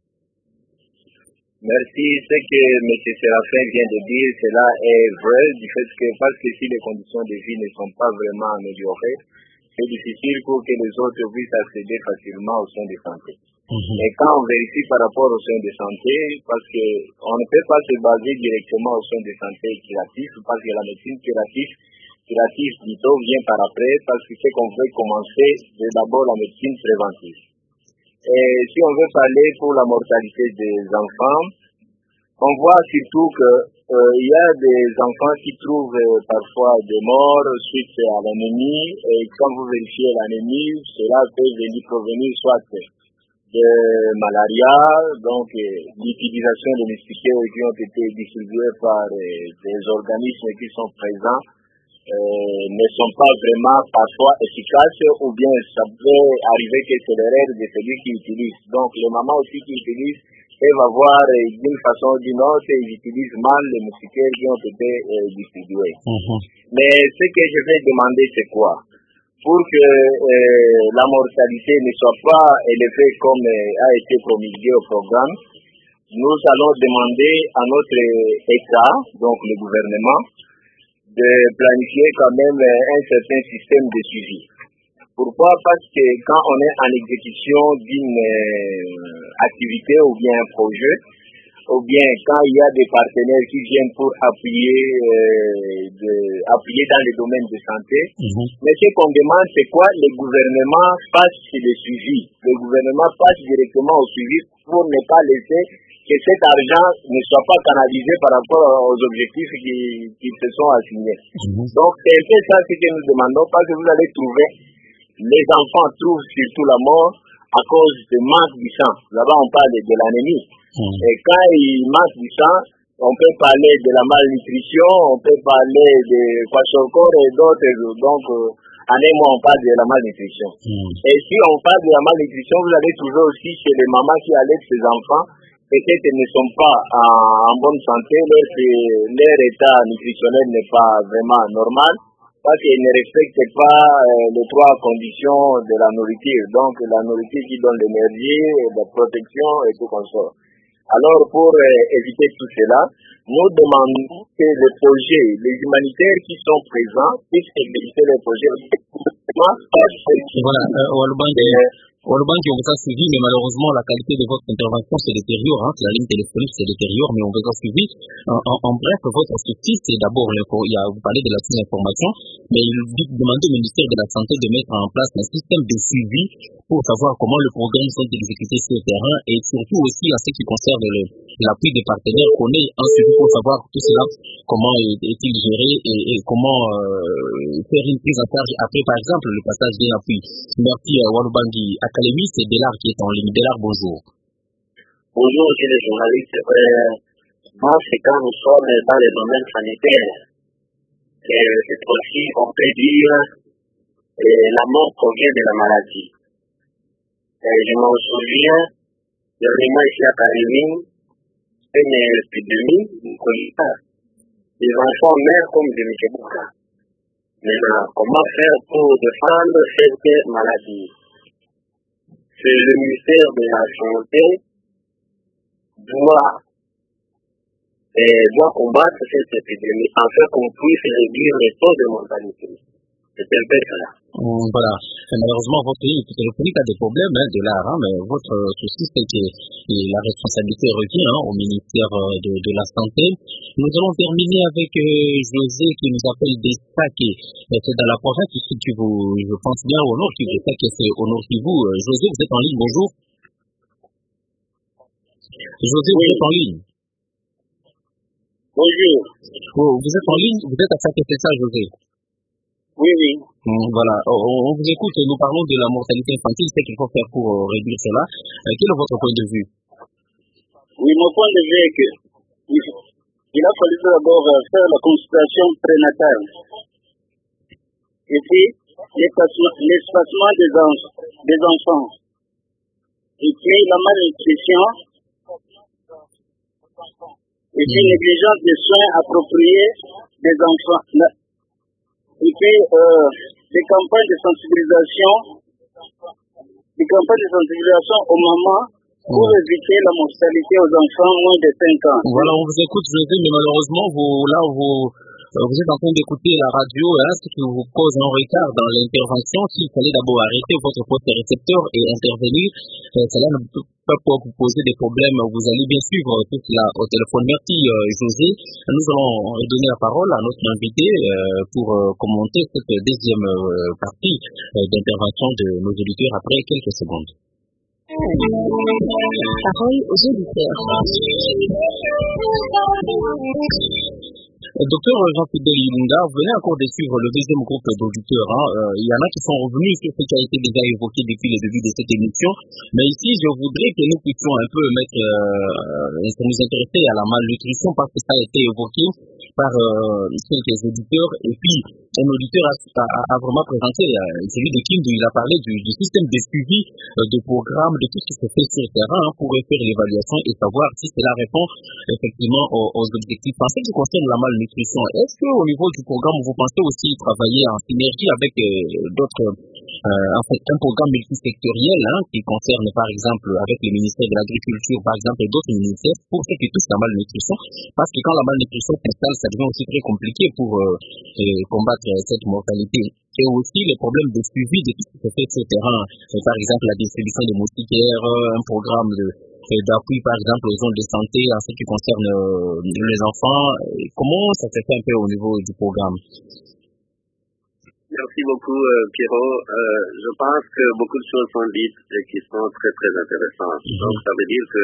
Merci. Ce que M. Séraphin vient de dire, cela est vrai du fait que parce que si les conditions de vie ne sont pas vraiment améliorées, c'est difficile pour que les autres puissent accéder facilement aux soins de santé. Mm-hmm. Et quand on vérifie par rapport aux soins de santé, parce que on ne peut pas se baser directement aux soins de santé curatifs, parce que la médecine curative, curative plutôt vient par après, parce que c'est qu'on veut commencer c'est d'abord la médecine préventive. Et si on veut parler pour la mortalité des enfants, on voit surtout que euh, il y a des enfants qui trouvent euh, parfois des morts suite à l'anémie, et quand vous vérifiez l'anémie, cela peut venir provenir soit de malaria, donc euh, l'utilisation de moustiquaires qui ont été distribués par euh, des organismes qui sont présents euh, ne sont pas vraiment parfois efficaces, ou bien ça peut arriver que c'est l'erreur de celui qui utilise. Donc les mamans aussi qui utilisent peuvent avoir euh, d'une façon ou d'une autre, ils utilisent mal les moustiquaires qui ont été euh, distribués. Mm-hmm. Mais ce que je vais demander, c'est quoi? Pour que euh, la mortalité ne soit pas élevée comme euh, a été promulgué au programme, nous allons demander à notre État, donc le gouvernement, de planifier quand même euh, un certain système de suivi. Pourquoi? Parce que quand on est en exécution d'une euh, activité ou bien un projet, ou bien quand il y a des partenaires qui viennent pour appuyer, euh, de, appuyer dans les domaines de santé. Mm-hmm. Mais ce qu'on demande, c'est quoi? Le gouvernement passe sur le suivi. Le gouvernement passe directement au suivi pour ne pas laisser que cet argent ne soit pas canalisé par rapport aux objectifs qui, qui se sont assignés. Mm-hmm. Donc c'est un peu ça ce que nous demandons, parce que vous allez trouver, les enfants trouvent surtout la mort à cause de manque du sang. Là-bas on parle de l'anémie. Mm-hmm. Et quand il manque du sang, on peut parler de la malnutrition, on peut parler de kwashiorkor et d'autres. Donc en un mot, on parle de la malnutrition. Mm-hmm. Et si on parle de la malnutrition, vous allez trouver aussi chez les mamans qui allaitent ses enfants, peut-être ne sont pas en, en bonne santé, leur, leur état nutritionnel n'est pas vraiment normal, parce qu'ils ne respectent pas euh, les trois conditions de la nourriture. Donc la nourriture qui donne l'énergie, la protection et tout comme ça. Alors pour euh, éviter tout cela, nous demandons que les projets, les humanitaires qui sont présents, puissent exécuter les projets. Voilà, euh, Walubangi, on vous a suivi, mais malheureusement, la qualité de votre intervention se détériore. Hein. La ligne téléphonique se détériore, mais on vous a suivi. En, en, en bref, votre souci, c'est d'abord, il y a, vous parlez de la information, mais il dit demander au ministère de la Santé de mettre en place un système de suivi pour savoir comment les programmes sont exécutés sur le terrain et surtout aussi en ce qui concerne le, l'appui des partenaires, qu'on ait un suivi pour savoir tout cela, comment est-il géré et, et comment euh, faire une prise en charge après, par exemple, le passage d'un appui. Merci à Walubangi. Académie, c'est Délard qui est en ligne. Délard, bonjour. Bonjour, monsieur le journaliste. Euh, moi, c'est quand nous sommes dans les domaines sanitaires. Et cette fois-ci, on peut dire que la mort provient de la maladie. Et je me souviens, dernièrement ici à Académie, une épidémie, une cholera. Les enfants meurent comme de M. Bouka. Maintenant, comment faire pour défendre cette maladie? C'est le ministère de la Santé doit, euh, doit combattre cette épidémie afin qu'on puisse réduire les taux de mortalité. C'est un peu cela. Mmh, voilà. Malheureusement, votre ligne téléphonique a des problèmes hein, de l'art, hein, mais votre euh, souci, c'est que la responsabilité revient hein, au ministère euh, de, de la Santé. Nous allons terminer avec euh, José qui nous appelle Destaqué. C'est dans la province qui vous, je pense bien au nord, qui vous que c'est au nord Kivu. Euh, José, vous êtes en ligne, bonjour. José, oui. Vous êtes en ligne. Bonjour. Oh, vous êtes en ligne, vous êtes à ça, c'est ça, José. Oui, oui. Mmh, voilà, on, on vous écoute, nous parlons de la mortalité infantile, c'est qu'il faut faire pour euh, réduire cela. Euh, quel est votre point de vue? Oui, mon point de vue est que il, il a fallu d'abord faire la consultation prénatale. Et puis, l'espacement des, enf des enfants. Et puis, la malnutrition. Et puis, négligence des soins appropriés des enfants. Et puis, euh, des campagnes de sensibilisation, des campagnes de sensibilisation aux mamans pour mmh. éviter la mortalité aux enfants moins de cinq ans. Voilà, on vous écoute, José, mais malheureusement, vous, là, vous, vous êtes en train d'écouter la radio, hein, ce qui vous cause un retard dans l'intervention. S'il fallait d'abord arrêter votre poste récepteur et intervenir, euh, cela ne peut pas pouvoir vous poser des problèmes. Vous allez bien suivre tout cela au téléphone. Merci, euh, José. Nous allons donner la parole à notre invité euh, pour euh, commenter cette deuxième euh, partie euh, d'intervention de nos auditeurs après quelques secondes. Parole aux auditeurs. Docteur Jean-Fidèle Ilunga, vous venez encore de suivre le deuxième groupe d'auditeurs. Hein. Euh, il y en a qui sont revenus sur ce qui a été déjà évoqué depuis le début de cette émission. Mais ici, je voudrais que nous puissions un peu mettre, euh, nous intéresser à la malnutrition parce que ça a été évoqué par euh, quelques auditeurs. Et puis, un auditeur a, a, a vraiment présenté, euh, celui de Kim, il a parlé du, du système de suivi, euh, de programme, de tout ce qui se fait sur le terrain hein, pour faire l'évaluation et savoir si cela répond effectivement aux, aux objectifs. En ce qui concerne la malnutrition, est-ce qu'au niveau du programme, vous pensez aussi travailler en synergie avec euh, d'autres, euh, en fait, un programme multisectoriel hein, qui concerne par exemple avec le ministère de l'Agriculture, par exemple, et d'autres ministères pour ce qui touche la malnutrition? Parce que quand la malnutrition s'installe, ça devient aussi très compliqué pour euh, euh, combattre cette mortalité. Et aussi les problèmes de suivi de tout ce qui se fait sur le terrain. Euh, par exemple, la distribution de moustiquaires, un programme de d'appui, par exemple, aux zones de santé en ce qui concerne euh, les enfants. Comment ça se fait un peu au niveau du programme? Merci beaucoup, euh, Pierrot. Euh, je pense que beaucoup de choses sont dites et qui sont très, très intéressantes. Mm-hmm. Donc, ça veut dire que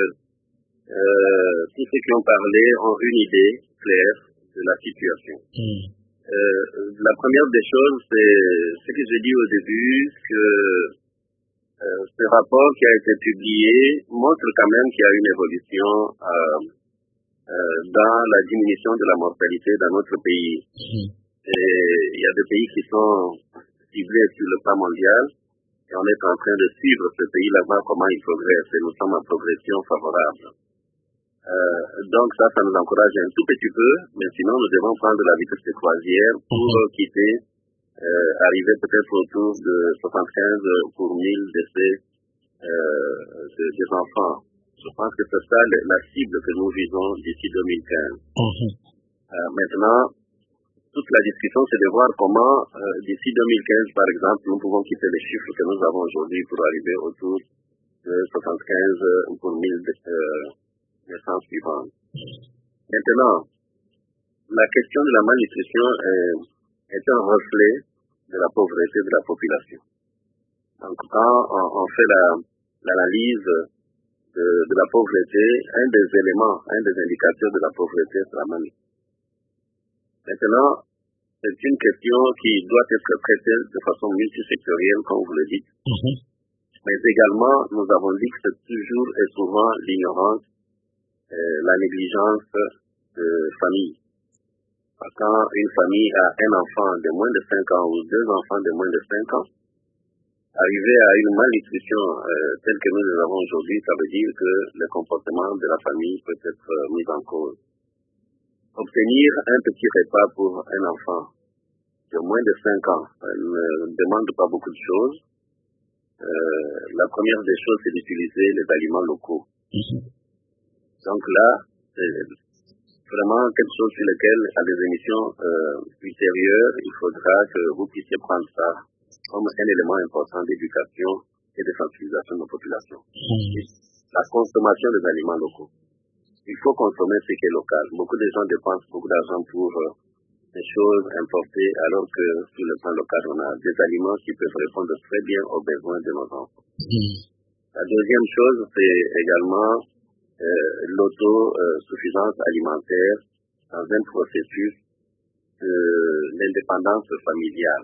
euh, tous ceux qui ont parlé ont une idée claire de la situation. Mm. Euh, la première des choses, c'est ce que j'ai dit au début, que euh, ce rapport qui a été publié montre quand même qu'il y a une évolution euh, euh, dans la diminution de la mortalité dans notre pays. Mm. Et il y a des pays qui sont ciblés sur le plan mondial et on est en train de suivre ce pays là-bas, comment il progresse, et nous sommes en progression favorable. Euh, donc ça, ça nous encourage un tout petit peu, mais sinon nous devons prendre la vitesse de croisière pour mm-hmm. quitter, euh, arriver peut-être autour de soixante-quinze pour mille décès euh, de, des enfants. Je pense que c'est ça la cible que nous visons d'ici deux mille quinze. Mm-hmm. Euh, maintenant, toute la discussion, c'est de voir comment, euh, d'ici deux mille quinze, par exemple, nous pouvons quitter les chiffres que nous avons aujourd'hui pour arriver autour de soixante-quinze pour mille euh, naissances suivantes. Maintenant, la question de la malnutrition est, est un reflet de la pauvreté de la population. Donc, quand on, on fait la, l'analyse de, de la pauvreté, un des éléments, un des indicateurs de la pauvreté, c'est la malnutrition. Maintenant, c'est une question qui doit être traitée de façon multisectorielle, comme vous le dites. Mm-hmm. Mais également, nous avons dit que c'est toujours et souvent l'ignorance, euh, la négligence de famille. Quand une famille a un enfant de moins de cinq ans ou deux enfants de moins de cinq ans, arriver à une malnutrition euh, telle que nous l'avons aujourd'hui, ça veut dire que le comportement de la famille peut être euh, mis en cause. Obtenir un petit repas pour un enfant de moins de cinq ans ne demande pas beaucoup de choses. Euh, la première des choses, c'est d'utiliser les aliments locaux. Mm-hmm. Donc là, c'est vraiment quelque chose sur lequel, à des émissions euh, ultérieures, il faudra que vous puissiez prendre ça comme un élément important d'éducation et de sensibilisation de nos populations. Mm-hmm. La consommation des aliments locaux. Il faut consommer ce qui est local. Beaucoup de gens dépensent beaucoup d'argent pour euh, des choses importées, alors que sur le plan local, on a des aliments qui peuvent répondre très bien aux besoins de nos enfants. Mmh. La deuxième chose, c'est également euh, l'autosuffisance alimentaire dans un processus de l'indépendance familiale.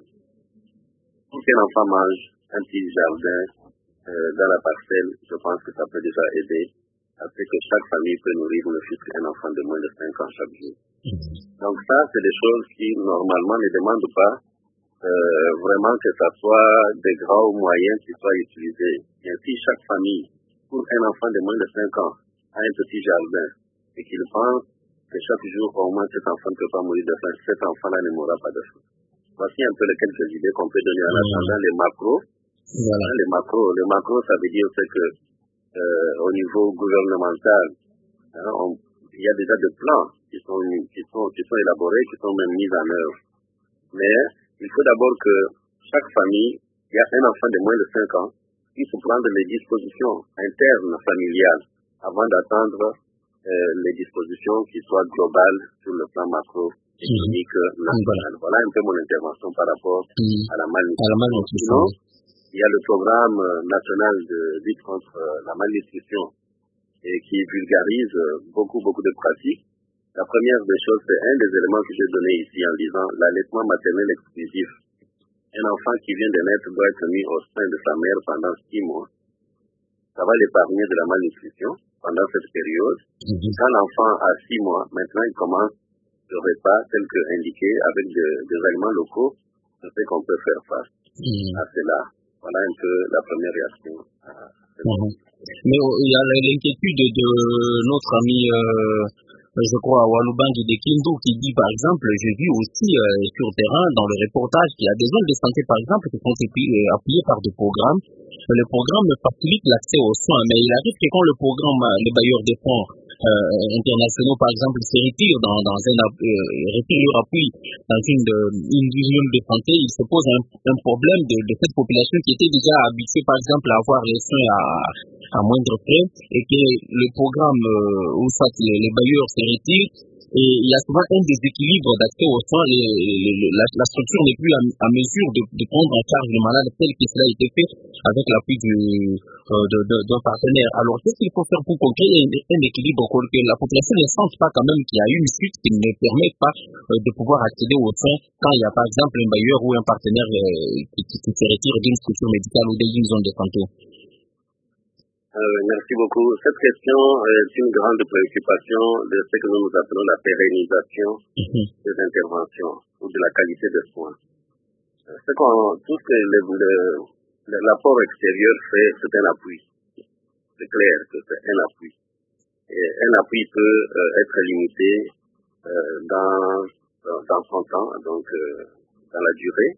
Pour qu'un enfant mange un petit jardin euh, dans la parcelle, je pense que ça peut déjà aider à ce que chaque famille peut nourrir ne fût qu'un enfant de moins de cinq ans chaque jour. Mm-hmm. Donc ça, c'est des choses qui, normalement, ne demandent pas euh, vraiment que ça soit des grands moyens qui soient utilisés. Et si chaque famille, pour un enfant de moins de cinq ans, a un petit jardin et qu'il pense que chaque jour, au moins, cet enfant ne peut pas mourir de faim, cet enfant-là ne mourra pas de faim. Voici un peu les quelques idées qu'on peut donner en attendant les macros. Voilà. Les macros, les macros, ça veut dire c'est que Euh, au niveau gouvernemental, hein, on, il y a déjà des plans qui sont, qui sont, qui sont élaborés, qui sont même mis en œuvre. Mais il faut d'abord que chaque famille, il y a un enfant de moins de cinq ans, puisse prendre les dispositions internes familiales avant d'attendre euh, les dispositions qui soient globales sur le plan macro-économique mmh. national. Mmh. Voilà un peu mon intervention par rapport mmh. à la malnutrition. Il y a le programme national de lutte contre la malnutrition et qui vulgarise beaucoup, beaucoup de pratiques. La première des choses, c'est un des éléments que j'ai donné ici en disant l'allaitement maternel exclusif. Un enfant qui vient de naître doit être mis au sein de sa mère pendant six mois. Ça va l'épargner de la malnutrition pendant cette période. Mm-hmm. Quand l'enfant a six mois, maintenant il commence le repas tel que indiqué avec de, des aliments locaux. Je sais qu'on peut faire face mm-hmm. à cela. Voilà un peu la première réaction. Mmh. Mais euh, il y a l'inquiétude de notre ami, euh, je crois, Walubangi de Kindu, qui dit, par exemple, j'ai vu aussi euh, sur le terrain, dans le reportage, qu'il y a des zones de santé, par exemple, qui sont appuyées par des programmes. Le programme facilite l'accès aux soins, mais il arrive que quand le programme, les bailleurs de fonds, euh, internationaux, par exemple, se retirent dans, dans un euh, retirent leur appui dans une, une zone de santé, il se pose un, un problème de, de cette population qui était déjà habituée, par exemple, à avoir les soins à, à moindre frais, et que le programme euh, où ça, les, les bailleurs se retirent. Et il y a souvent un déséquilibre d'accès aux soins. Les, les, la, la structure n'est plus à, à mesure de, de prendre en charge le malade tel que cela a été fait avec l'appui du, euh, de, de, d'un partenaire. Alors, qu'est-ce qu'il faut faire pour créer un, un équilibre, pour que la population ne sente pas quand même qu'il y a une chute qui ne permet pas euh, de pouvoir accéder aux soins quand il y a par exemple un bailleur ou un partenaire euh, qui, qui, qui se retire d'une structure médicale ou d'une zone de santé? Euh, merci beaucoup. Cette question est une grande préoccupation de ce que nous appelons la pérennisation mm-hmm. des interventions ou de la qualité des soins. Ce qu'on, tout ce que le, le, l'apport extérieur fait, c'est un appui. C'est clair que c'est un appui. Et un appui peut euh, être limité euh, dans, dans, dans son temps, donc euh, dans la durée.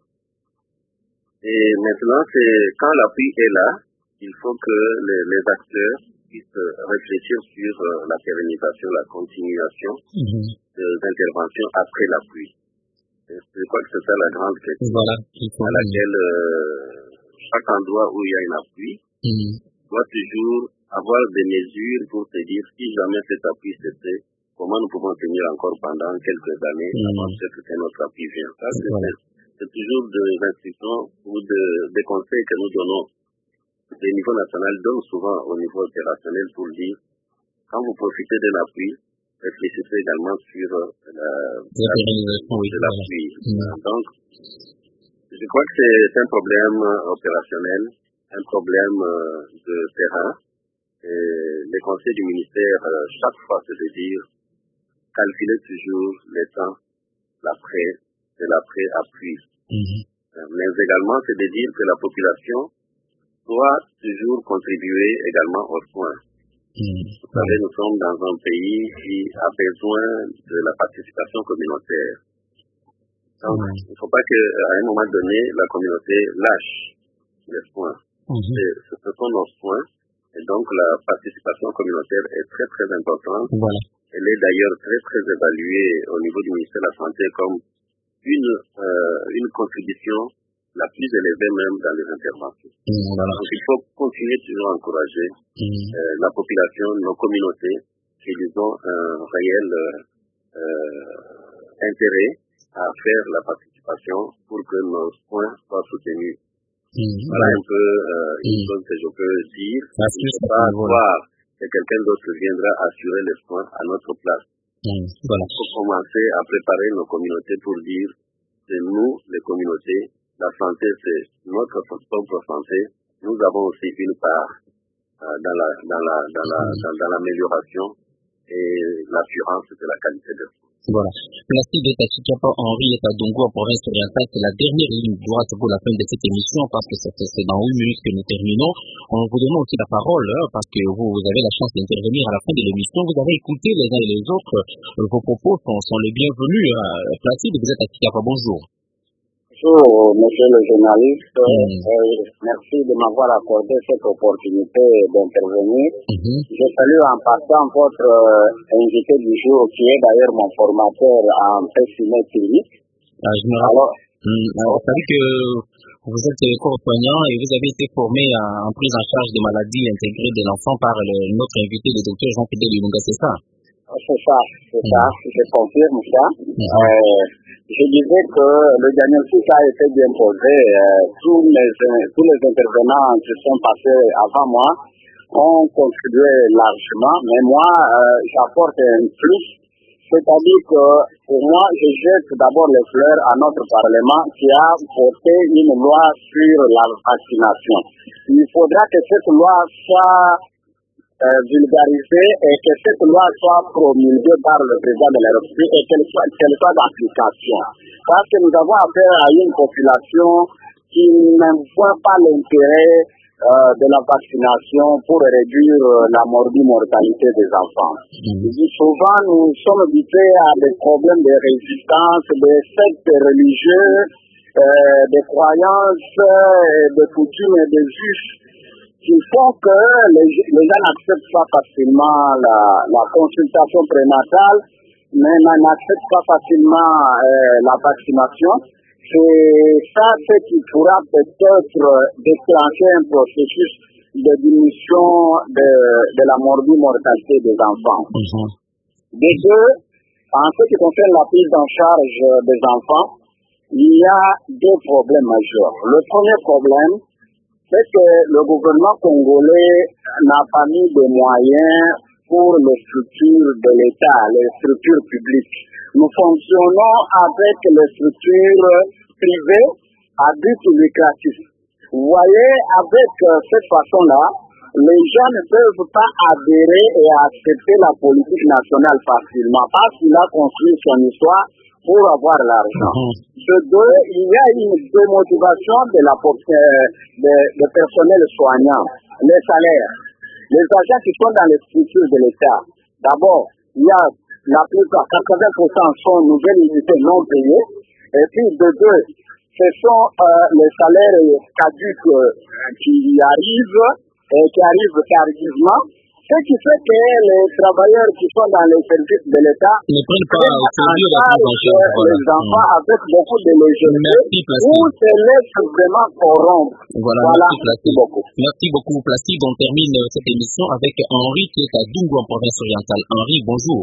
Et maintenant, c'est quand l'appui est là, il faut que les, les acteurs puissent réfléchir sur euh, la pérennisation, la continuation mm-hmm. des interventions après l'appui. Et je crois que c'est ça la grande question voilà, à laquelle euh, chaque endroit où il y a un appui mm-hmm. doit toujours avoir des mesures pour se dire si jamais cet appui cessait, comment nous pouvons tenir encore pendant quelques années mm-hmm. avant que notre appui vienne. Ça, c'est, voilà. c'est toujours des instructions ou de, des conseils que nous donnons. Le niveau national donne souvent au niveau opérationnel pour dire, quand vous profitez d'un appui, réfléchissez également sur la, la, de l'appui. Mmh. Donc, je crois que c'est un problème opérationnel, un problème de terrain. Et les conseils du ministère, chaque fois, c'est de dire, calculez toujours les temps, l'après, de l'après-appui. Mmh. Mais également, c'est de dire que la population doit toujours contribuer également aux soins. Mmh. Vous savez, nous sommes dans un pays qui a besoin de la participation communautaire. Donc, mmh. il ne faut pas qu'à un moment donné, la communauté lâche les soins. Mmh. Ce, ce sont nos soins, et donc la participation communautaire est très très importante. Voilà. Elle est d'ailleurs très très évaluée au niveau du ministère de la Santé comme une, euh, une contribution la plus élevée même dans les interventions. Mmh, voilà. Donc il faut continuer toujours à encourager mmh. euh, la population, nos communautés, qu'ils ont un réel euh, intérêt à faire la participation pour que nos soins soient soutenus. Mmh, voilà un peu euh, une mmh. chose que je peux dire. Il ne faut pas croire que quelqu'un d'autre viendra assurer les soins à notre place. Mmh, voilà. Il faut commencer à préparer nos communautés pour dire c'est nous, les communautés, la santé, c'est notre propre santé. Nous avons aussi une part euh, dans la dans la dans la dans, dans l'amélioration et l'assurance de la qualité de soins. Voilà. Merci de Tachikapa Henri et Tadongo en province orientale. C'est la dernière ligne droite pour la fin de cette émission parce que c'est dans une minute que nous terminons. On vous donne aussi la parole hein, parce que vous, vous avez la chance d'intervenir à la fin de l'émission. Vous avez écouté les uns et les autres. Vos propos sont, sont les bienvenus. Hein. Placide, vous êtes à Tachikapa. Bonjour. Bonjour, monsieur le journaliste. Mmh. Euh, merci de m'avoir accordé cette opportunité d'intervenir. Mmh. Je salue en passant votre euh, invité du jour, qui est d'ailleurs mon formateur en pessimet clinique. Ah, je me rappelle. Mmh. Alors, vous savez que vous êtes corps-soignant et vous avez été formé en, en prise en charge des maladies intégrées de l'enfant par le, notre invité, le docteur Jean-Pierre Lunga, c'est ça? C'est ça, c'est mmh. ça, je confirme ça. Mmh. Euh, Je disais que le diagnostic a été bien posé. Euh, tous, les, tous les intervenants qui sont passés avant moi ont contribué largement, mais moi, euh, j'apporte un plus. C'est-à-dire que pour moi, je jette d'abord les fleurs à notre Parlement qui a voté une loi sur la vaccination. Il faudra que cette loi soit Euh, vulgarisée et que cette loi soit promulguée par le président de la République et qu'elle soit, qu'elle soit d'application. Parce que nous avons affaire à une population qui ne voit pas l'intérêt euh, de la vaccination pour réduire euh, la mortalité des enfants. Mmh. Souvent, nous sommes habitués à des problèmes de résistance, des sectes religieux, euh, des croyances, euh, des coutumes et des us qu'il faut que les, les gens n'acceptent pas facilement la, la consultation prénatale, mais n'acceptent pas facilement euh, la vaccination. C'est ça ce qui pourra peut-être déclencher un processus de diminution de, de la morbimortalité des enfants. Mm-hmm. De deux, en ce qui concerne la prise en charge des enfants, il y a deux problèmes majeurs. Le premier problème, c'est que le gouvernement congolais n'a pas mis de moyens pour les structures de l'État, les structures publiques. Nous fonctionnons avec les structures privées à but lucratif. Vous voyez, avec euh, cette façon-là, les gens ne peuvent pas adhérer et accepter la politique nationale facilement parce qu'il a construit son histoire pour avoir l'argent. Mm-hmm. De deux, il y a une démotivation de la de, de personnel soignant, les salaires. Les agents qui sont dans les structures de l'État, d'abord, il y a la plupart, quatre-vingts pour cent sont nouvelles unités non payées, et puis de deux, ce sont euh, les salaires caducs euh, qui arrivent, et qui arrivent tardivement, ce qui fait que les travailleurs qui sont dans les services de l'État ne prennent pas au sérieux la prise en charge voilà. Les enfants mmh. avec beaucoup de légèreté ou se laissent vraiment corrompre. Voilà, voilà. Merci, merci beaucoup. Merci beaucoup, Placide. On termine cette émission avec Henri qui est à Dungu en province orientale. Henri, bonjour.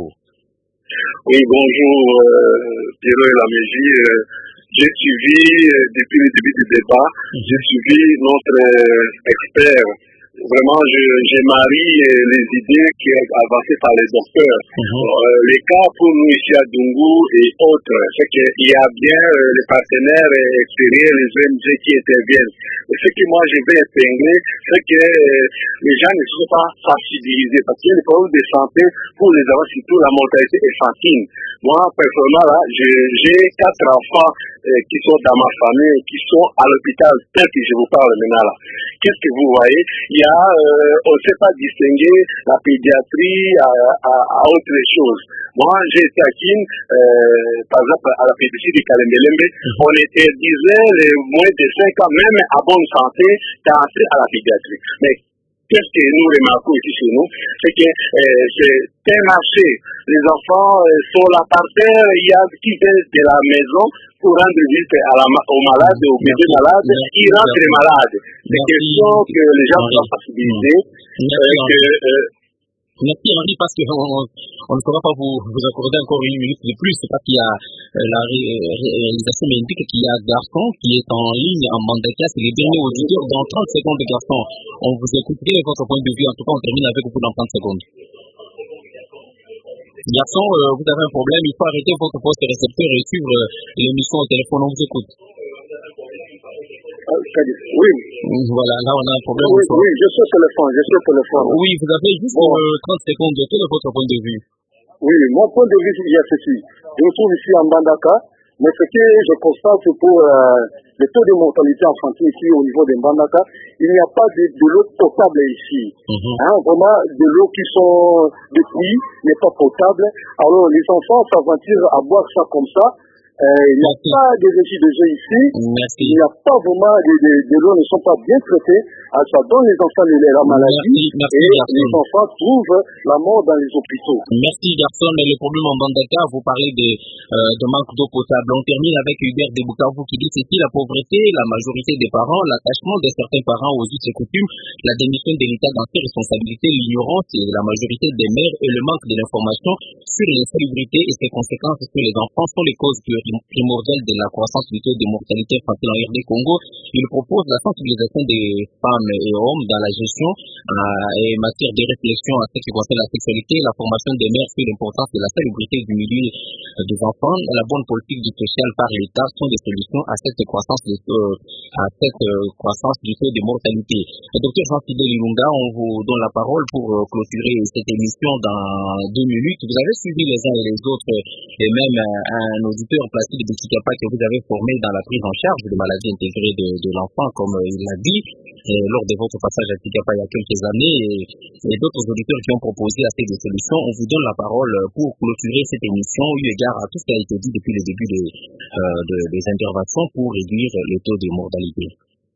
Oui, bonjour, euh, Pierrot et Laméji. Euh, j'ai suivi, euh, depuis le début du débat, mmh. j'ai suivi notre euh, expert. Vraiment, je, je marie les idées qui sont avancées par les docteurs. Mm-hmm. Euh, les cas pour nous ici à Dungu et autres, c'est qu'il y a bien euh, les partenaires extérieurs, les O N G qui interviennent. Et ce que moi je vais épingler, c'est que euh, les gens ne sont pas sensibilisés parce qu'il y a des problèmes de santé pour les enfants, surtout la mortalité infantile. Moi, personnellement, là, j'ai quatre enfants euh, qui sont dans ma famille, qui sont à l'hôpital, tel que je vous parle maintenant là. Qu'est-ce que vous voyez? Il y a, euh, on ne sait pas distinguer la pédiatrie à, à, à autre chose. Moi, j'ai été à Kin, euh, par exemple, à la pédiatrie de Kalembelembe, on interdisait les moins de cinq ans, même à bonne santé, d'entrer à la pédiatrie. Mais qu'est-ce que nous remarquons ici chez nous? C'est que euh, c'est un marché. Les enfants euh, sont là par terre, il y a qui viennent de la maison pour rendre visite à la, aux malades, aux bébés malades, ils rentrent malades. C'est question que les gens soient sensibilisés. Merci Henri, parce qu'on on ne pourra pas vous, vous accorder encore une minute de plus, c'est parce qu'il y a euh, la ré, réalisation m'indique qu'il y a Garçon qui est en ligne en Mandaka, c'est le dernier auditeur dans trente secondes de Garçon. On vous écouterait votre point de vue, en tout cas on termine avec vous dans trente secondes. Garçon, euh, vous avez un problème, il faut arrêter votre poste récepteur et suivre euh, l'émission au téléphone, on vous écoute. Oui. Voilà, là on a un problème. Oui, oui, je suis au téléphone, je suis au téléphone. Oui, vous avez juste bon. euh, trente secondes. Quel est votre point de vue? Oui, mon point de vue, il y a ceci. Je me trouve ici en Mbandaka, mais ce que je constate pour euh, le taux de mortalité infantile ici au niveau de Mbandaka, il n'y a pas de, de l'eau potable ici. Mm-hmm. Hein, vraiment, de l'eau qui sont de puits n'est pas potable. Alors les enfants s'aventurent à boire ça comme ça. Euh, il n'y a Merci. Pas de régie de jeu ici. Merci. Il n'y a pas vraiment de, de, de l'eau ne sont pas bien traités. Alors, ça donne les enfants la maladie. Merci. Merci, et garçon. Les enfants trouvent la mort dans les hôpitaux. Merci garçon, mais le problème en Mbandaka, vous parlez de, euh, de manque d'eau potable. On termine avec Hubert de Bukavu qui dit ceci: la pauvreté, la majorité des parents, l'attachement de certains parents aux us et coutumes, la démission de l'État dans ses responsabilités, l'ignorance et la majorité des mères et le manque de l'information sur l'insalubrité et ses conséquences sur les enfants sont les causes primordiales de la croissance du taux de mortalité infantile en R D Congo. Il propose la sensibilisation des femmes et hommes dans la gestion euh, et matière de réflexion à ce qui concerne la sexualité, la formation des mères sur l'importance de la salubrité du milieu euh, des enfants, la bonne politique du social par l'État sont des solutions à cette croissance de, euh, à cette euh, croissance du taux de mortalité. Le docteur Jean-Fidèle Ilunga, on vous donne la parole pour euh, clôturer cette émission dans deux minutes. Vous avez suivi les uns et les autres et même euh, un auditeur Placide de Tchikapa que vous avez formé dans la prise en charge de maladies intégrées de, de l'enfant, comme euh, il l'a dit euh, lors de votre passage à Tchikapa il y a quelques années, et, et d'autres auditeurs qui ont proposé assez de solutions. On vous donne la parole pour clôturer cette émission, eu égard à tout ce qui a été dit depuis le début de, euh, de, des interventions pour réduire le taux de mortalité.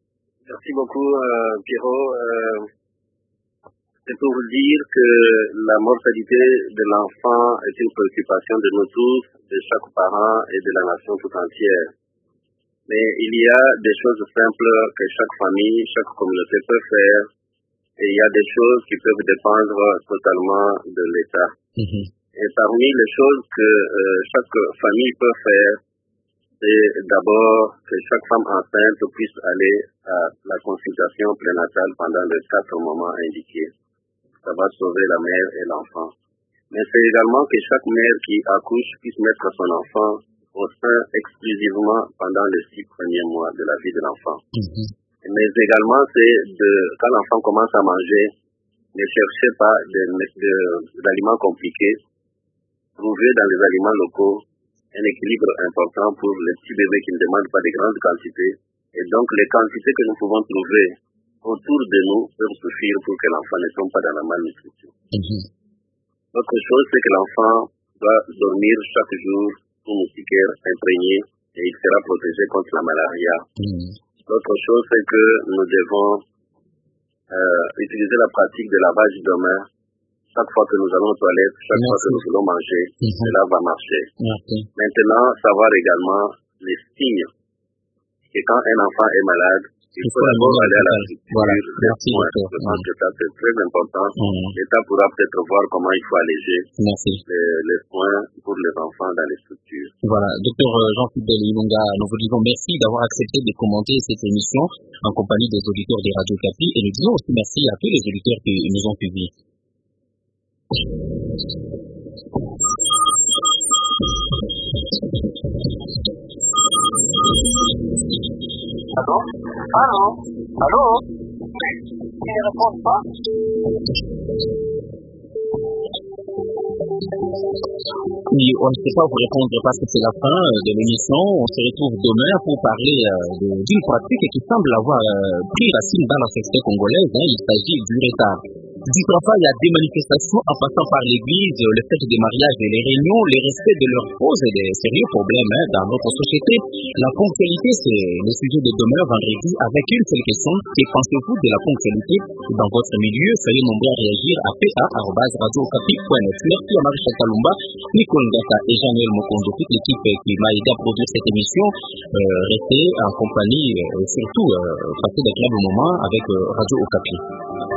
Merci beaucoup, euh, Pierrot. Euh, c'est pour vous dire que la mortalité de l'enfant est une préoccupation de nous tous, de chaque parent et de la nation tout entière. Mais il y a des choses simples que chaque famille, chaque communauté peut faire, et il y a des choses qui peuvent dépendre totalement de l'État. Mm-hmm. Et parmi les choses que euh, chaque famille peut faire, c'est d'abord que chaque femme enceinte puisse aller à la consultation prénatale pendant les quatre moments indiqués. Ça va sauver la mère et l'enfant. Mais c'est également que chaque mère qui accouche puisse mettre son enfant au sein exclusivement pendant les six premiers mois de la vie de l'enfant. Mm-hmm. Mais également, c'est de, quand l'enfant commence à manger, ne cherchez pas d'aliments compliqués. Trouvez dans les aliments locaux un équilibre important pour les petits bébés qui ne demandent pas de grandes quantités. Et donc, les quantités que nous pouvons trouver autour de nous peuvent suffire pour que l'enfant ne tombe pas dans la malnutrition. Mm-hmm. L'autre chose, c'est que l'enfant doit dormir chaque jour sous moustiquaire imprégné et il sera protégé contre la malaria. Mm-hmm. L'autre chose, c'est que nous devons euh, utiliser la pratique de lavage de mains. Chaque fois que nous allons aux toilettes, chaque Merci. fois que nous voulons manger, mm-hmm. cela va marcher. Merci. Maintenant, savoir également les signes. Et quand un enfant est malade, il faut d'abord aller à la structure. Voilà. Merci. Je pense que ça c'est très important. Mm-hmm. L'État pourra peut-être voir comment il faut alléger les, les soins pour les enfants dans les structures. Voilà. Docteur Jean-Fidèle Ilunga, nous vous disons merci d'avoir accepté de commenter cette émission en compagnie des auditeurs des Radio Okapi et nous disons aussi merci à tous les auditeurs qui nous ont suivis. Allô? Allô? Allô? Oui. Ils ne répondent pas? Oui, on ne sait pas vous répondre parce que c'est la fin de l'émission. On se retrouve demain pour parler euh, d'une pratique qui semble avoir euh, pris racine dans la société congolaise. Hein. Il s'agit du retard. Du travail à des manifestations en passant par l'église, le fait des mariages et les réunions, les respects de leurs pose des sérieux problèmes hein, dans notre société. La ponctualité, c'est le sujet de demain vendredi avec une seule question. Que pensez-vous de la ponctualité dans votre milieu? Soyez nombreux à réagir à p a arobase radio okapi point net. Merci à Marie Kalumba, Nicole Ngata et Jean-Noël Mokondo, toute l'équipe qui m'a aidé à produire cette émission. Euh, restez en compagnie et surtout euh, passez d'agréables moments avec euh, Radio Okapi.